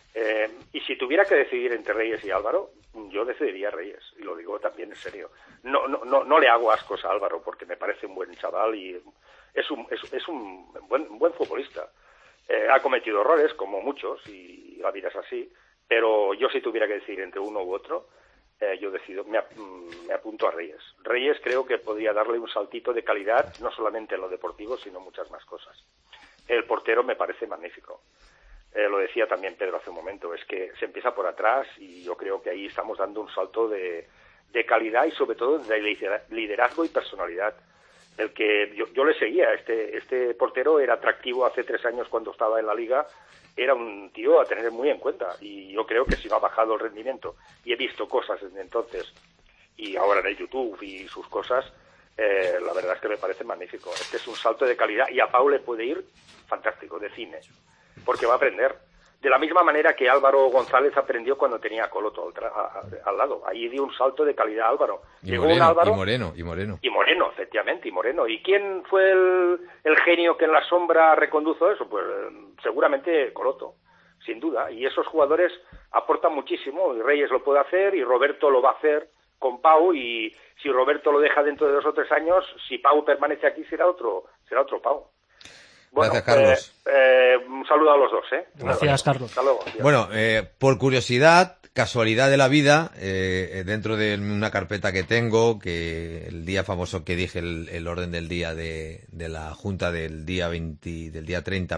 Y si tuviera que decidir entre Reyes y Álvaro, yo decidiría Reyes, y lo digo también en serio. No le hago ascos a Álvaro porque me parece un buen chaval y es un buen futbolista. Ha cometido errores, como muchos, y la vida es así, pero yo si tuviera que decidir entre uno u otro, yo decido, me apunto a Reyes. Reyes creo que podría darle un saltito de calidad, no solamente en lo deportivo, sino muchas más cosas. El portero me parece magnífico. Lo decía también Pedro hace un momento, es que se empieza por atrás y yo creo que ahí estamos dando un salto de calidad y sobre todo de liderazgo y personalidad. El que yo le seguía, este portero era atractivo hace 3 años cuando estaba en la Liga, era un tío a tener muy en cuenta y yo creo que si no ha bajado el rendimiento y he visto cosas desde entonces y ahora en el YouTube y sus cosas, la verdad es que me parece magnífico. Este es un salto de calidad y a Pau le puede ir fantástico, de cine, porque va a aprender. De la misma manera que Álvaro González aprendió cuando tenía a Coloto al lado. Ahí dio un salto de calidad Álvaro. Llegó un Álvaro, y Moreno. Y Moreno, efectivamente, y Moreno. ¿Y quién fue el genio que en la sombra recondujo eso? Pues seguramente Coloto, sin duda. Y esos jugadores aportan muchísimo. Y Reyes lo puede hacer, y Roberto lo va a hacer con Pau. Y si Roberto lo deja dentro de 2 o 3 años, si Pau permanece aquí, será otro Pau. Bueno, gracias, Carlos. Un saludo a los dos, Gracias, Carlos. Hasta luego. Bueno, por curiosidad, casualidad de la vida, dentro de una carpeta que tengo, que el día famoso que dije, el orden del día de la Junta del día 30,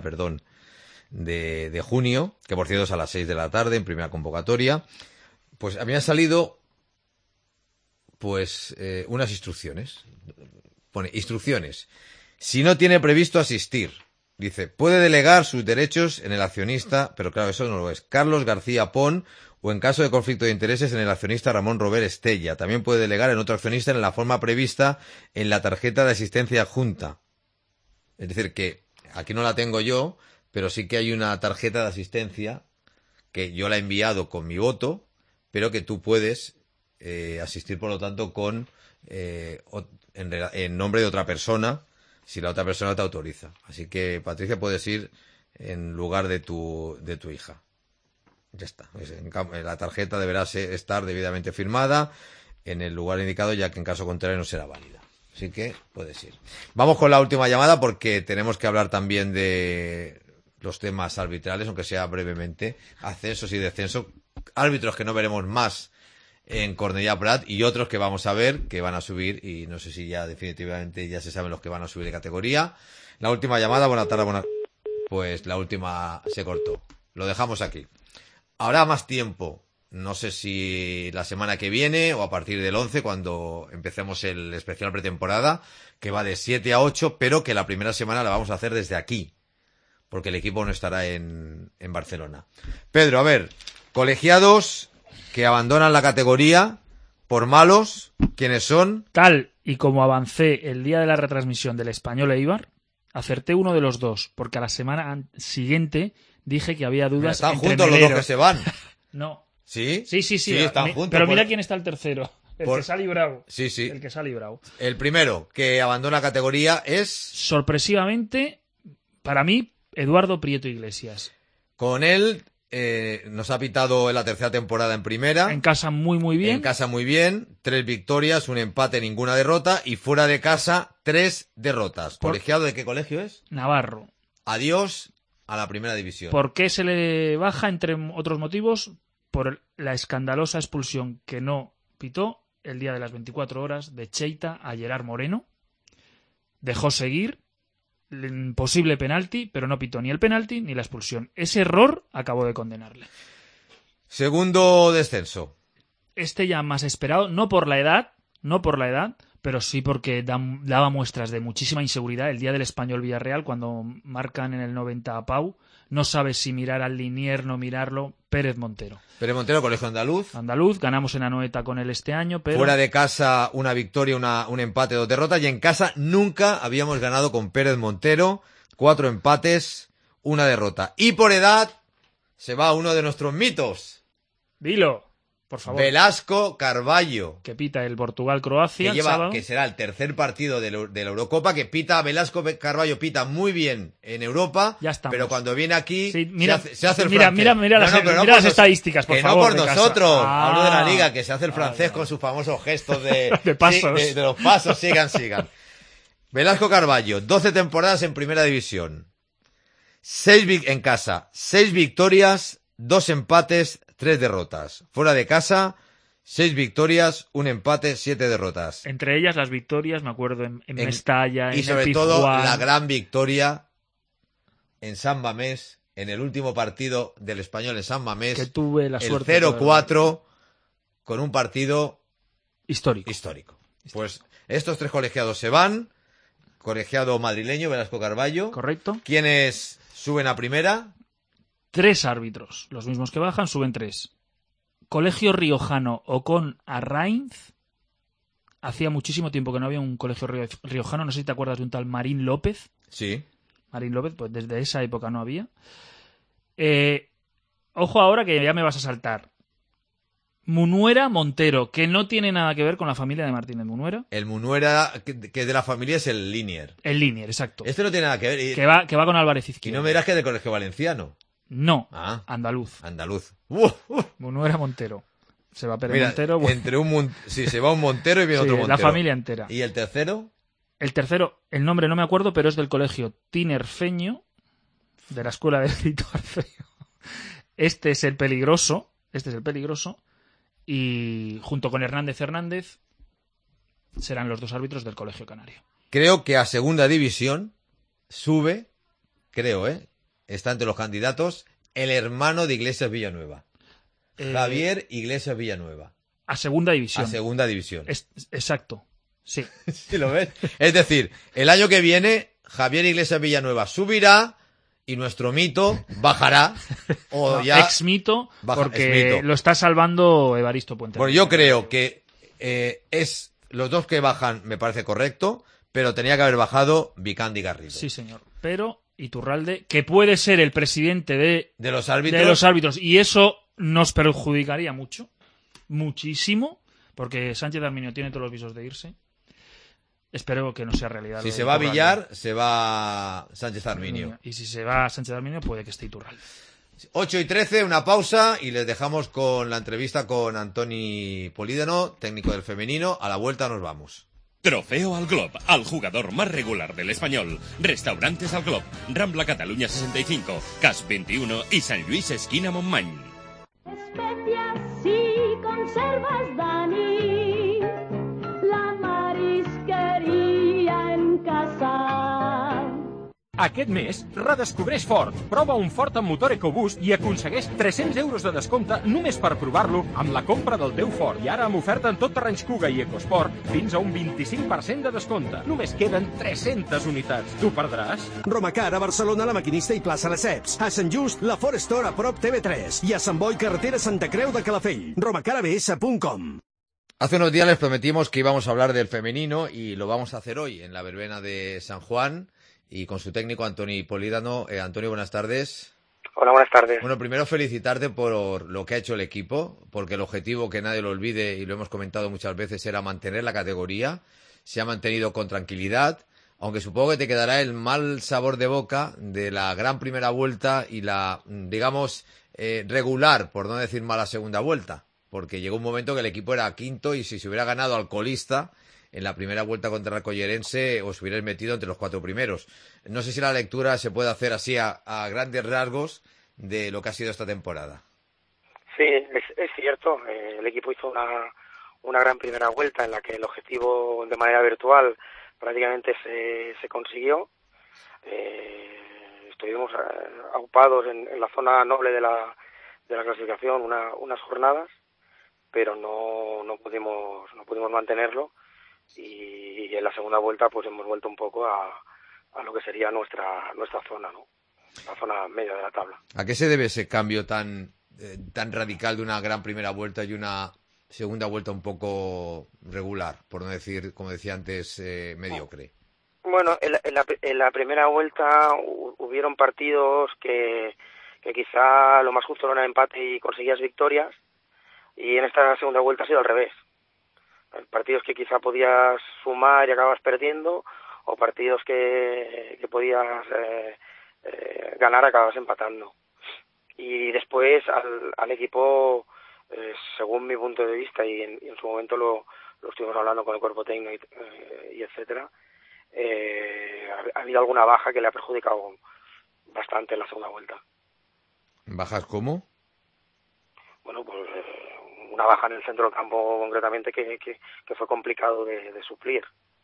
de junio, que por cierto es a las 6 de la tarde, en primera convocatoria, pues habían salido, unas instrucciones. Pone, instrucciones. Si no tiene previsto asistir, dice, puede delegar sus derechos en el accionista, pero claro, eso no lo es, Carlos García Pon, o en caso de conflicto de intereses en el accionista Ramón Robert Estella. También puede delegar en otro accionista en la forma prevista en la tarjeta de asistencia adjunta. Es decir, que aquí no la tengo yo, pero sí que hay una tarjeta de asistencia que yo la he enviado con mi voto, pero que tú puedes asistir, por lo tanto, en nombre de otra persona, si la otra persona te autoriza. Así que, Patricia, puedes ir en lugar de tu hija. Ya está. La tarjeta deberá estar debidamente firmada en el lugar indicado, ya que en caso contrario no será válida. Así que puedes ir. Vamos con la última llamada porque tenemos que hablar también de los temas arbitrales, aunque sea brevemente. Ascensos y descensos. Árbitros que no veremos más en Cornellà Prat y otros que vamos a ver que van a subir, y no sé si ya definitivamente ya se saben los que van a subir de categoría. La última llamada, buenas tardes, pues la última se cortó. Lo dejamos aquí. Habrá más tiempo, no sé si la semana que viene o a partir del 11, cuando empecemos el especial pretemporada, que va de 7 a 8, pero que la primera semana la vamos a hacer desde aquí, porque el equipo no estará en Barcelona. Pedro, a ver, colegiados que abandonan la categoría por malos, ¿quiénes son? Tal y como avancé el día de la retransmisión del Español Eibar, acerté uno de los dos, porque a la semana siguiente dije que había dudas. Están entre juntos Melero. los dos que se van. No. ¿Sí? Sí, están juntos. Pero mira quién está el tercero. El que se ha librado. Sí. El que se ha librado. El primero que abandona categoría es... Sorpresivamente, para mí, Eduardo Prieto Iglesias. Con él nos ha pitado en la tercera temporada en primera. En casa muy bien. En casa muy bien. 3 victorias, 1 empate, ninguna derrota. Y fuera de casa, 3 derrotas. ¿Colegiado de qué colegio es? Navarro. Adiós a la primera división. ¿Por qué se le baja? Entre otros motivos, por la escandalosa expulsión que no pitó el día de las 24 horas de Cheita a Gerard Moreno. Dejó seguir. Posible penalti, pero no pitó ni el penalti ni la expulsión. Ese error acabó de condenarle. Segundo descenso. Este ya más esperado, no por la edad, pero sí porque daba muestras de muchísima inseguridad. El día del Español Villarreal, cuando marcan en el 90 a Pau, no sabes si mirar al Liniers, no mirarlo. Pérez Montero. Pérez Montero, Colegio Andaluz. Andaluz, ganamos en Anoeta con él este año, pero... Fuera de casa, una victoria, un empate, 2 derrotas. Y en casa nunca habíamos ganado con Pérez Montero. 4 empates, 1 derrota. Y por edad, se va uno de nuestros mitos. Dilo, por favor. Velasco Carballo. Que pita el Portugal-Croacia el sábado. Que será el tercer partido de la Eurocopa, que pita Velasco Carballo, pita muy bien en Europa, ya estamos. Pero cuando viene aquí sí, mira, se hace el mira, francés. Mira las estadísticas, por favor. Que no por nosotros, Ah, hablo de la Liga, que se hace el francés con sus famosos gestos de pasos. Sí, de los pasos, sigan. Velasco Carballo, 12 temporadas en Primera División. 6 en casa, 6 victorias, 2 empates, 3 derrotas. Fuera de casa, 6 victorias, 1 empate, 7 derrotas. Entre ellas las victorias, me acuerdo, en Mestalla, y en sobre el todo Pizjuán. la gran victoria en San Mamés, en el último partido del Español en San Mamés. Que tuve la suerte. El 0-4 con un partido histórico. Pues estos 3 colegiados se van. Colegiado madrileño, Velasco Carballo. Correcto. ¿Quiénes suben a primera? 3 árbitros, los mismos que bajan, suben 3. Colegio riojano Ocon Arrainz. Hacía muchísimo tiempo que no había un colegio riojano, no sé si te acuerdas de un tal Marín López. Sí. Marín López, pues desde esa época no había. Ojo ahora que ya me vas a saltar. Munuera Montero, que no tiene nada que ver con la familia de Martínez Munuera. El Munuera, que de la familia es el Liniers. El Liniers, exacto. Este no tiene nada que ver. Que va con Álvarez Y Izquierdo. no me dirás que es de colegio valenciano. No, andaluz. Munuera Montero. Se va Pérez Montero. Entre se va un Montero y viene otro Montero. La familia entera. ¿Y el tercero? El tercero, el nombre no me acuerdo, pero es del colegio Tinerfeño, de la escuela de Rito Arceo. Este es el peligroso. Y junto con Hernández serán los 2 árbitros del Colegio Canario. Creo que a segunda división sube, está entre los candidatos, el hermano de Iglesias Villanueva. Javier Iglesias Villanueva. A segunda división. Exacto. Sí. ¿Sí lo ves? Es decir, el año que viene, Javier Iglesias Villanueva subirá y nuestro mito bajará. Ex mito, porque lo está salvando Evaristo Puente. Bueno, yo creo que los 2 que bajan me parece correcto, pero tenía que haber bajado Vicandi Garrido. Sí, señor. Pero Iturralde, que puede ser el presidente de los árbitros, y eso nos perjudicaría muchísimo, porque Sánchez Arminio tiene todos los visos de irse. Espero que no sea realidad. Si se va Villar, se va Sánchez Arminio. Y si se va Sánchez Arminio, puede que esté Iturralde. 8:13, una pausa y les dejamos con la entrevista con Antoni Polídano, técnico del femenino. A la vuelta nos vamos. Trofeo al Glob, al jugador más regular del Español. Restaurantes al Glob, Rambla Cataluña 65, CAS 21 y San Luis esquina Montmany. Especias y conservas, Dani, la marisqueria en casa. Aquest mes, redescobreix Ford. Prova un Ford amb motor EcoBoost i aconsegueix 300 euros de descompte només per provar-lo amb la compra del teu Ford. I ara amb oferta en tot terrenys Kuga i EcoSport fins a un 25% de descompte. Només queden 300 unitats. T'ho perdràs? Romacar a Barcelona, La Maquinista i plaça Lesseps. A Sant Just, la Ford Store a prop TV3. I a Sant Boi, carretera Santa Creu de Calafell. romacarabs.com. Hace unos días les prometimos que íbamos a hablar del femenino y lo vamos a hacer hoy en la verbena de San Juan. Y con su técnico Antoni Polídano. Antonio, buenas tardes. Hola, buenas tardes. Bueno, primero felicitarte por lo que ha hecho el equipo, porque el objetivo, que nadie lo olvide, y lo hemos comentado muchas veces, era mantener la categoría. Se ha mantenido con tranquilidad, aunque supongo que te quedará el mal sabor de boca de la gran primera vuelta y la, digamos, regular, por no decir mala segunda vuelta, porque llegó un momento que el equipo era quinto y si se hubiera ganado al colista en la primera vuelta contra el Collerense os hubierais metido entre los 4 primeros. No sé si la lectura se puede hacer así a grandes rasgos de lo que ha sido esta temporada. Sí, es cierto. El equipo hizo una gran primera vuelta en la que el objetivo de manera virtual prácticamente se consiguió. Estuvimos aupados en la zona noble de la clasificación unas jornadas, pero no pudimos mantenerlo. Y en la segunda vuelta pues hemos vuelto un poco a lo que sería nuestra zona, ¿no? la zona media de la tabla. ¿A qué se debe ese cambio tan radical de una gran primera vuelta y una segunda vuelta un poco regular, por no decir, como decía antes, mediocre? Bueno, en la primera vuelta hubieron partidos que quizá lo más justo era un empate y conseguías victorias, y en esta segunda vuelta ha sido al revés. Partidos que quizá podías sumar y acabas perdiendo, o partidos que podías ganar, acabas empatando. Y después al equipo, según mi punto de vista, y en su momento lo estuvimos hablando con el cuerpo técnico y etcétera, ha habido alguna baja que le ha perjudicado bastante en la segunda vuelta. ¿Bajas cómo? Bueno, pues una baja en el centro del campo concretamente que fue complicado de suplir.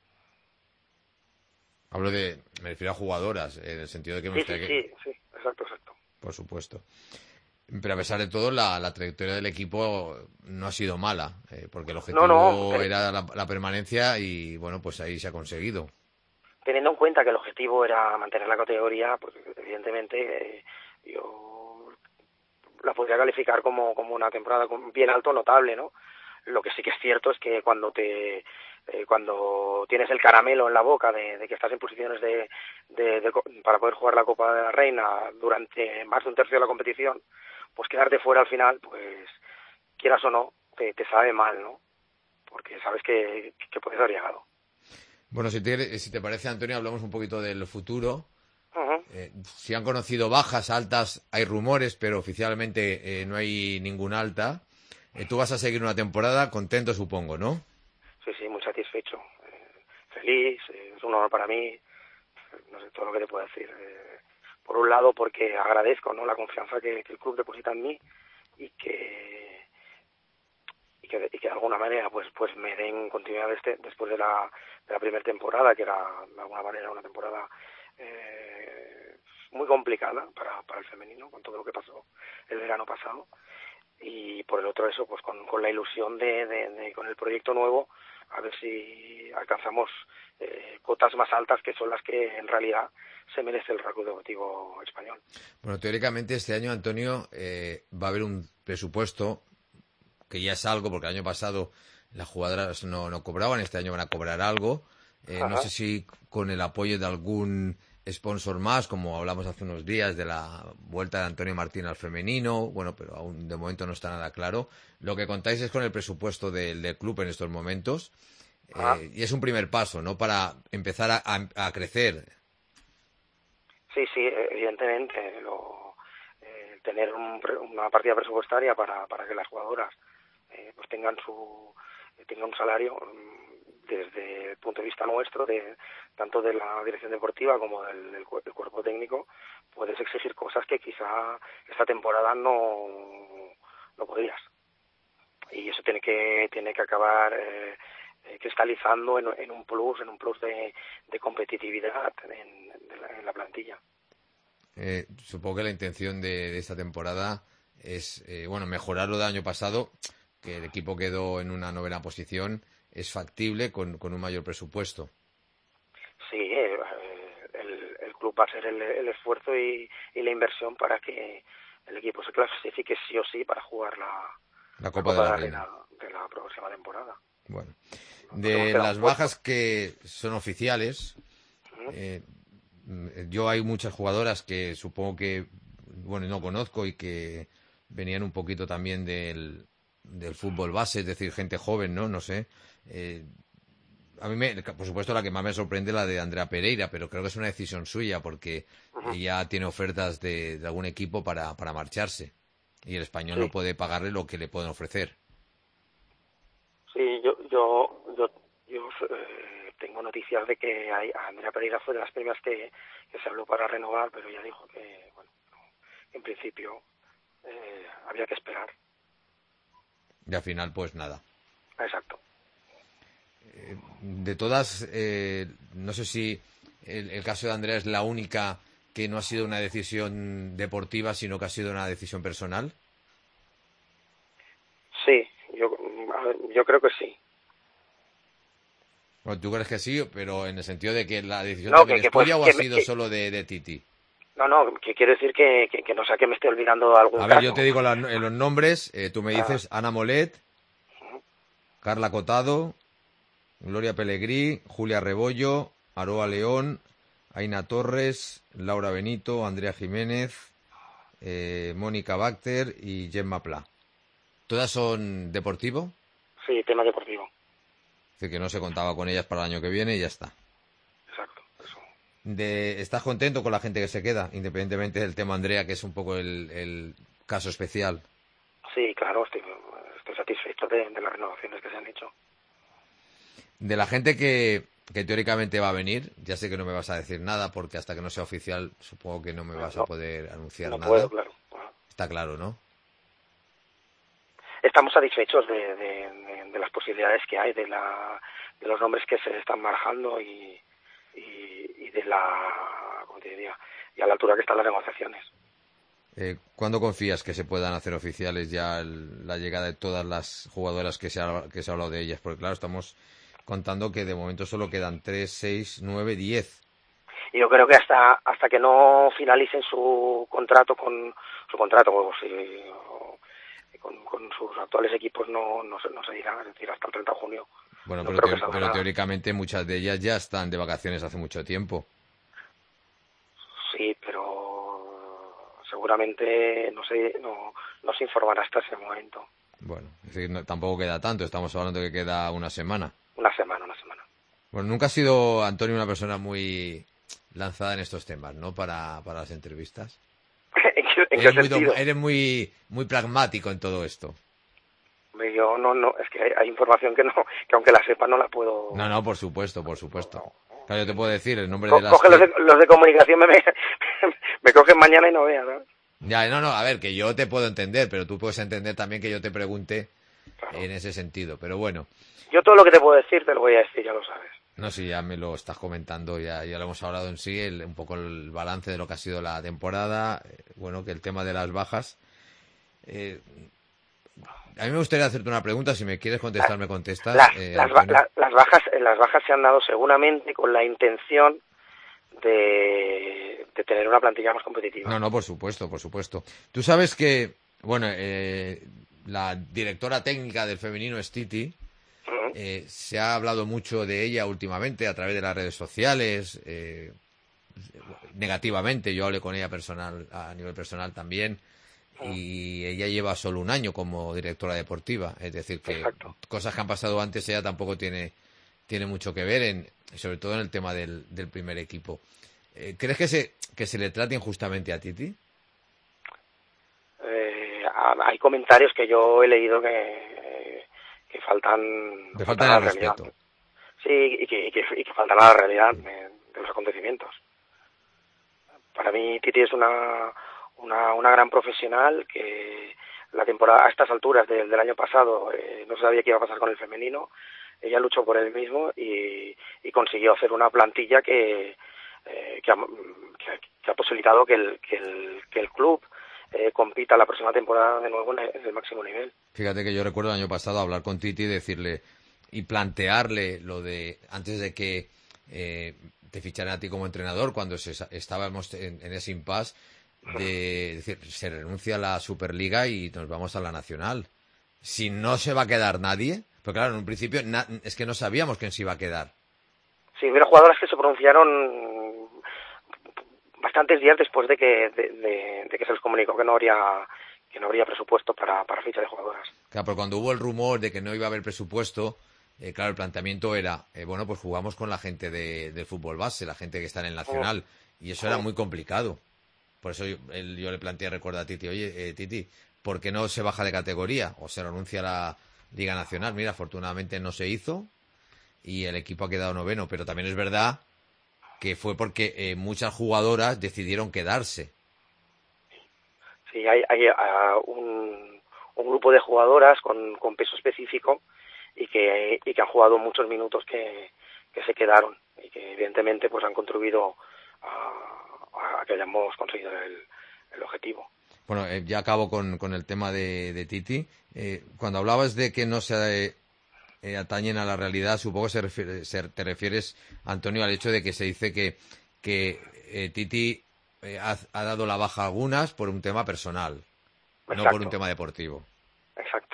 Me refiero a jugadoras, en el sentido de que... Sí, exacto. Por supuesto. Pero a pesar de todo, la trayectoria del equipo no ha sido mala, porque el objetivo era la permanencia y, bueno, pues ahí se ha conseguido. Teniendo en cuenta que el objetivo era mantener la categoría, pues evidentemente yo la podría calificar como una temporada bien alto, notable, ¿no? Lo que sí que es cierto es que cuando tienes el caramelo en la boca de que estás en posiciones para poder jugar la Copa de la Reina durante más de un tercio de la competición, pues quedarte fuera al final, pues quieras o no, te sabe mal, ¿no? Porque sabes que puedes haber llegado. Bueno, si te parece, Antonio, hablamos un poquito del futuro. Uh-huh. Si han conocido bajas, altas, hay rumores, pero oficialmente no hay ninguna alta. Tú vas a seguir una temporada contento, supongo, ¿no? Sí, muy satisfecho. Feliz, es un honor para mí. No sé todo lo que te puedo decir. Por un lado, porque agradezco, ¿no?, la confianza que el club deposita en mí y que de alguna manera pues me den continuidad después de la primera temporada, que era de alguna manera una temporada muy complicada para el femenino, con todo lo que pasó el verano pasado. Y por el otro eso, pues con la ilusión de con el proyecto nuevo, a ver si alcanzamos cotas más altas, que son las que en realidad se merece el Club Deportivo Español. Bueno, teóricamente este año, Antonio, va a haber un presupuesto que ya es algo, porque el año pasado las jugadoras no cobraban, este año van a cobrar algo. No sé si con el apoyo de algún sponsor más, como hablamos hace unos días de la vuelta de Antonio Martín al femenino, bueno, pero aún de momento no está nada claro. Lo que contáis es con el presupuesto del club en estos momentos, y es un primer paso, ¿no?, para empezar a crecer. Sí, evidentemente, tener una partida presupuestaria para que las jugadoras pues tengan un salario, desde el punto de vista nuestro, tanto de la dirección deportiva como del cuerpo técnico, puedes exigir cosas que quizá esta temporada no podrías. Y eso tiene que acabar cristalizando en un plus de competitividad en la plantilla. Supongo que la intención de esta temporada es mejorar lo del año pasado, que el equipo quedó en una 9ª posición. ¿Es factible con un mayor presupuesto? Sí, el club va a hacer el esfuerzo y la inversión para que el equipo se clasifique sí o sí para jugar la Copa de la Reina de la próxima temporada. Bueno, de las bajas que son oficiales, yo hay muchas jugadoras que supongo que, no conozco y que venían un poquito también del fútbol base, es decir, gente joven, no sé. A mí, por supuesto, la que más me sorprende es la de Andrea Pereira, pero creo que es una decisión suya porque ella tiene ofertas de algún equipo para marcharse y el Español no puede pagarle lo que le pueden ofrecer. Sí, yo tengo noticias de que Andrea Pereira fue de las primeras que se habló para renovar, pero ella dijo que, en principio había que esperar. Y al final, pues nada. Exacto. De todas, no sé si el caso de Andrea es la única que no ha sido una decisión deportiva, sino que ha sido una decisión personal. Sí, yo creo que sí. Bueno, tú crees que sí, pero en el sentido de que la decisión también es tuya o ha sido solo de Titi. No, que quiero decir que no sé que me estoy olvidando algún A ver, caso. yo te digo los nombres, tú me dices Ana Molet, Carla Cotado, Gloria Pellegrí, Julia Rebollo, Aroa León, Aina Torres, Laura Benito, Andrea Jiménez, Mónica Bacter y Gemma Pla. ¿Todas son deportivo? Sí, tema deportivo. Es decir, que no se contaba con ellas para el año que viene y ya está. Exacto, eso. ¿Estás contento con la gente que se queda, independientemente del tema Andrea, que es un poco el caso especial? Sí, claro, estoy satisfecho de las renovaciones que se han hecho. De la gente que teóricamente va a venir, ya sé que no me vas a decir nada, porque hasta que no sea oficial supongo que no me vas a poder anunciar nada. Puedo, claro. Está claro, ¿no? Estamos satisfechos de las posibilidades que hay, de los nombres que se están barajando y de la, ¿cómo te diría? Y a la altura que están las negociaciones. ¿Cuándo confías que se puedan hacer oficiales ya la llegada de todas las jugadoras que se ha hablado de ellas? Porque claro, estamos contando que de momento solo quedan 3, 6, 9, 10. Y yo creo que hasta que no finalicen su contrato con sus actuales equipos no se dirá, es decir, hasta el 30 de junio. Bueno, no pero teóricamente muchas de ellas ya están de vacaciones hace mucho tiempo. Sí, pero seguramente no se informará hasta ese momento. Bueno, es decir, tampoco queda tanto, estamos hablando de que queda una semana. Una semana. Bueno, nunca ha sido, Antonio, una persona muy lanzada en estos temas, ¿no? Para las entrevistas. ¿En qué sentido? Eres muy pragmático en todo esto. Yo no, es que hay información que aunque la sepa no la puedo... No, por supuesto. Claro, yo te puedo decir el nombre de las... Coge los de comunicación, me cogen mañana y no veas, ¿no? Ya, no, a ver, que yo te puedo entender, pero tú puedes entender también que yo te pregunte en ese sentido, pero bueno. Yo todo lo que te puedo decir te lo voy a decir, ya lo sabes. No, sí, ya me lo estás comentando, ya lo hemos hablado en sí, un poco el balance de lo que ha sido la temporada, bueno, que el tema de las bajas. A mí me gustaría hacerte una pregunta, si me quieres contestar, me contestas. Las bajas se han dado seguramente con la intención de tener una plantilla más competitiva. No, por supuesto. Tú sabes que, bueno, la directora técnica del femenino es Titi. Se ha hablado mucho de ella últimamente a través de las redes sociales, negativamente. Yo hablé con ella a nivel personal también, y ella lleva solo un año como directora deportiva, es decir que cosas que han pasado antes ella tampoco tiene mucho que ver, sobre todo en el tema del primer equipo. ¿Crees que se le trate injustamente a Titi? Hay comentarios que yo he leído que faltan al respeto. Sí, y que faltan a la realidad de los acontecimientos. Para mí Titi es una gran profesional que la temporada, a estas alturas del año pasado, no sabía qué iba a pasar con el femenino. Ella luchó por él mismo y consiguió hacer una plantilla que ha posibilitado que el club compita la próxima temporada de nuevo en el máximo nivel. Fíjate que yo recuerdo el año pasado hablar con Titi y decirle y plantearle lo de antes de que te ficharan a ti como entrenador, cuando estábamos en ese impasse, de decir, se renuncia a la Superliga y nos vamos a la Nacional. Si no se va a quedar nadie, pero claro, en un principio es que no sabíamos quién se iba a quedar. Sí, hubo jugadoras que se pronunciaron bastantes días después de que se les comunicó que no habría presupuesto para ficha de jugadoras. Claro, pero cuando hubo el rumor de que no iba a haber presupuesto, claro, el planteamiento era, bueno, pues jugamos con la gente del fútbol base, la gente que está en el Nacional, y eso era muy complicado. Por eso yo le planteé, recuerda a Titi, oye, Titi, ¿por qué no se baja de categoría o se renuncia a la Liga Nacional? Mira, afortunadamente no se hizo y el equipo ha quedado noveno, pero también es verdad que fue porque muchas jugadoras decidieron quedarse. Sí, hay un grupo de jugadoras con peso específico y que han jugado muchos minutos que se quedaron y que evidentemente pues han contribuido a que hayamos conseguido el objetivo. Bueno, ya acabo con el tema de Titi. Cuando hablabas de que no se atañen a la realidad, supongo que te refieres, Antonio, al hecho de que se dice que Titi ha dado la baja a algunas por un tema personal, Exacto. no por un tema deportivo. Exacto.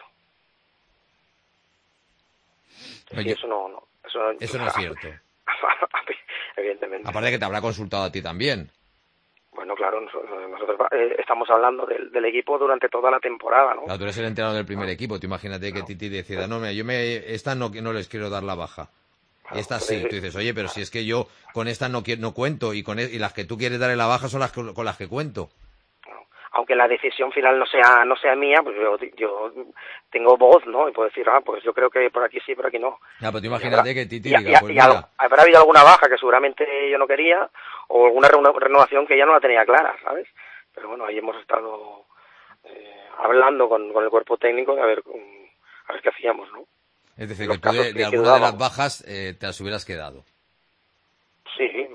Oye, Sí, eso no es cierto. Evidentemente. Aparte de que te habrá consultado a ti también. Bueno, claro, nosotros estamos hablando del equipo durante toda la temporada, ¿no? Claro, tú eres el entrenador del primer equipo. Tú imagínate que Titi decida, no, mira, esta no les quiero dar la baja. Esta sí. Tú dices, oye, pero si es que yo con esta no cuento y las que tú quieres darle la baja son las con las que cuento. Aunque la decisión final no sea mía, pues yo tengo voz, ¿no? Y puedo decir, pues yo creo que por aquí sí, por aquí no. Ya, pero tú imagínate que Titi diga, pues mira... habrá habido alguna baja que seguramente yo no quería, o alguna renovación que ya no la tenía clara, ¿sabes? Pero bueno, ahí hemos estado hablando con el cuerpo técnico de a ver qué hacíamos, ¿no? Es decir, que tú de alguna de las bajas te las hubieras quedado. Sí.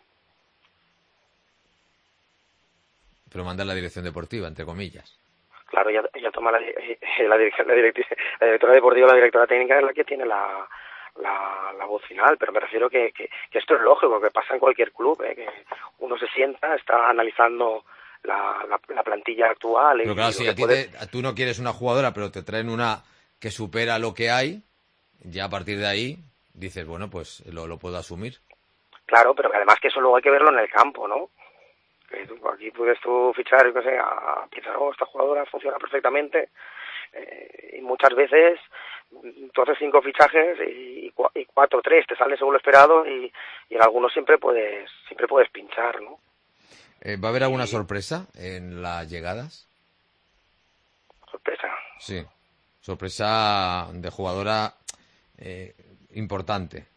Pero manda la dirección deportiva, entre comillas. Claro, ya toma la directora deportiva, la directora técnica es la que tiene la voz final, pero me refiero que esto es lógico, que pasa en cualquier club, que uno se sienta, está analizando la plantilla actual. Pero claro, si tú no quieres una jugadora, pero te traen una que supera lo que hay, ya a partir de ahí dices, bueno, pues lo puedo asumir. Claro, pero que además que eso luego hay que verlo en el campo, ¿no? Que aquí puedes tú fichar, yo qué sé, piensas, esta jugadora funciona perfectamente, y muchas veces tú haces 5 fichajes y 4 o 3 te salen según lo esperado, y en algunos siempre puedes pinchar, ¿no? ¿Va a haber alguna sorpresa en las llegadas? ¿Sorpresa? Sí, sorpresa de jugadora importante.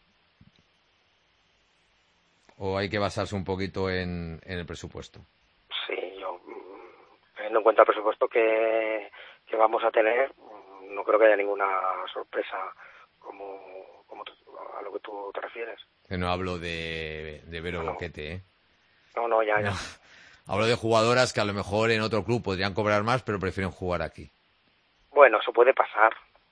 ¿O hay que basarse un poquito en el presupuesto? Sí, yo, teniendo en cuenta el presupuesto que vamos a tener, no creo que haya ninguna sorpresa como a lo que tú te refieres. Que no hablo de Vero Boquete, ¿eh? No, ya. Hablo de jugadoras que a lo mejor en otro club podrían cobrar más, pero prefieren jugar aquí. Bueno, eso puede pasar.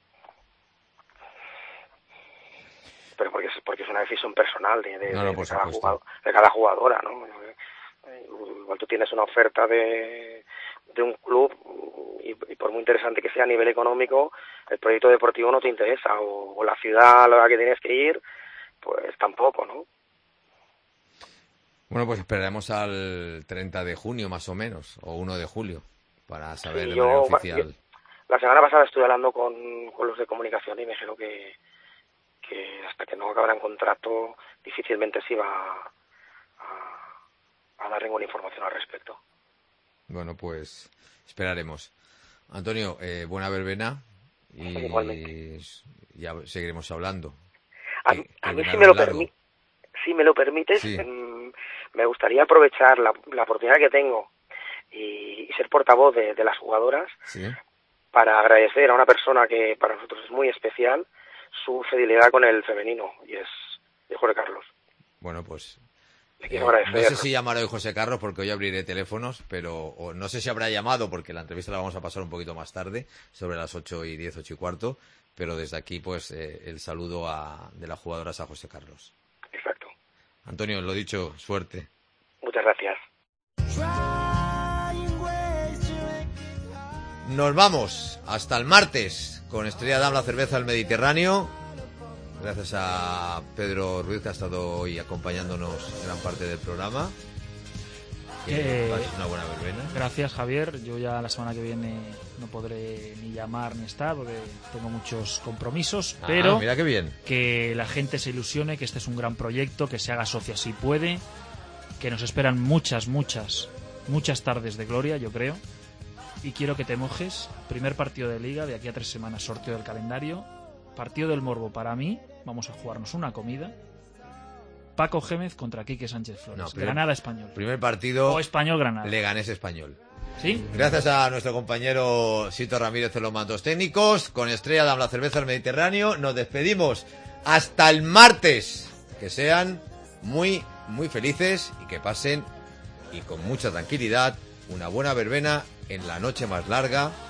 Pero porque es una decisión personal de cada jugadora, ¿no? Igual tú tienes una oferta de un club y por muy interesante que sea a nivel económico, el proyecto deportivo no te interesa, o la ciudad a la que tienes que ir, pues tampoco, ¿no? Bueno, pues esperaremos al 30 de junio más o menos, o 1 de julio, para saber de manera oficial. La semana pasada estuve hablando con los de comunicación y me dijeron que hasta que no acabaran contrato difícilmente se iba a dar ninguna información al respecto. Bueno, pues esperaremos. Antonio, buena verbena y igualmente. Ya seguiremos hablando. A mí si me lo permites, sí. Me gustaría aprovechar la oportunidad que tengo y ser portavoz de las jugadoras, ¿sí?, para agradecer a una persona que para nosotros es muy especial su fidelidad con el femenino, y es José Carlos. Bueno, pues no sé si llamará hoy José Carlos porque hoy abriré teléfonos, pero no sé si habrá llamado porque la entrevista la vamos a pasar un poquito más tarde, sobre las 8:10, 8:15, pero desde aquí pues el saludo de las jugadoras a José Carlos. Exacto. Antonio, lo dicho, suerte. Muchas gracias. Nos vamos hasta el martes con Estrella Damm, la cerveza del Mediterráneo. Gracias a Pedro Ruiz, que ha estado hoy acompañándonos gran parte del programa. Que pases una buena verbena. Gracias, Javier. Yo ya la semana que viene no podré ni llamar ni estar porque tengo muchos compromisos, pero mira qué bien. Que la gente se ilusione, que este es un gran proyecto, que se haga socia si puede, que nos esperan muchas tardes de gloria, yo creo. Y quiero que te mojes. Primer partido de Liga, de aquí a 3 semanas, sorteo del calendario. Partido del Morbo para mí. Vamos a jugarnos una comida. Paco Gémez contra Quique Sánchez Flores. Granada Español. Primer partido. O Español Granada. Leganés Español. ¿Sí? Gracias a nuestro compañero Sito Ramírez en los mandos técnicos. Con Estrella Damm, la cerveza del Mediterráneo. Nos despedimos hasta el martes. Que sean muy felices y que pasen, y con mucha tranquilidad, una buena verbena en la noche más larga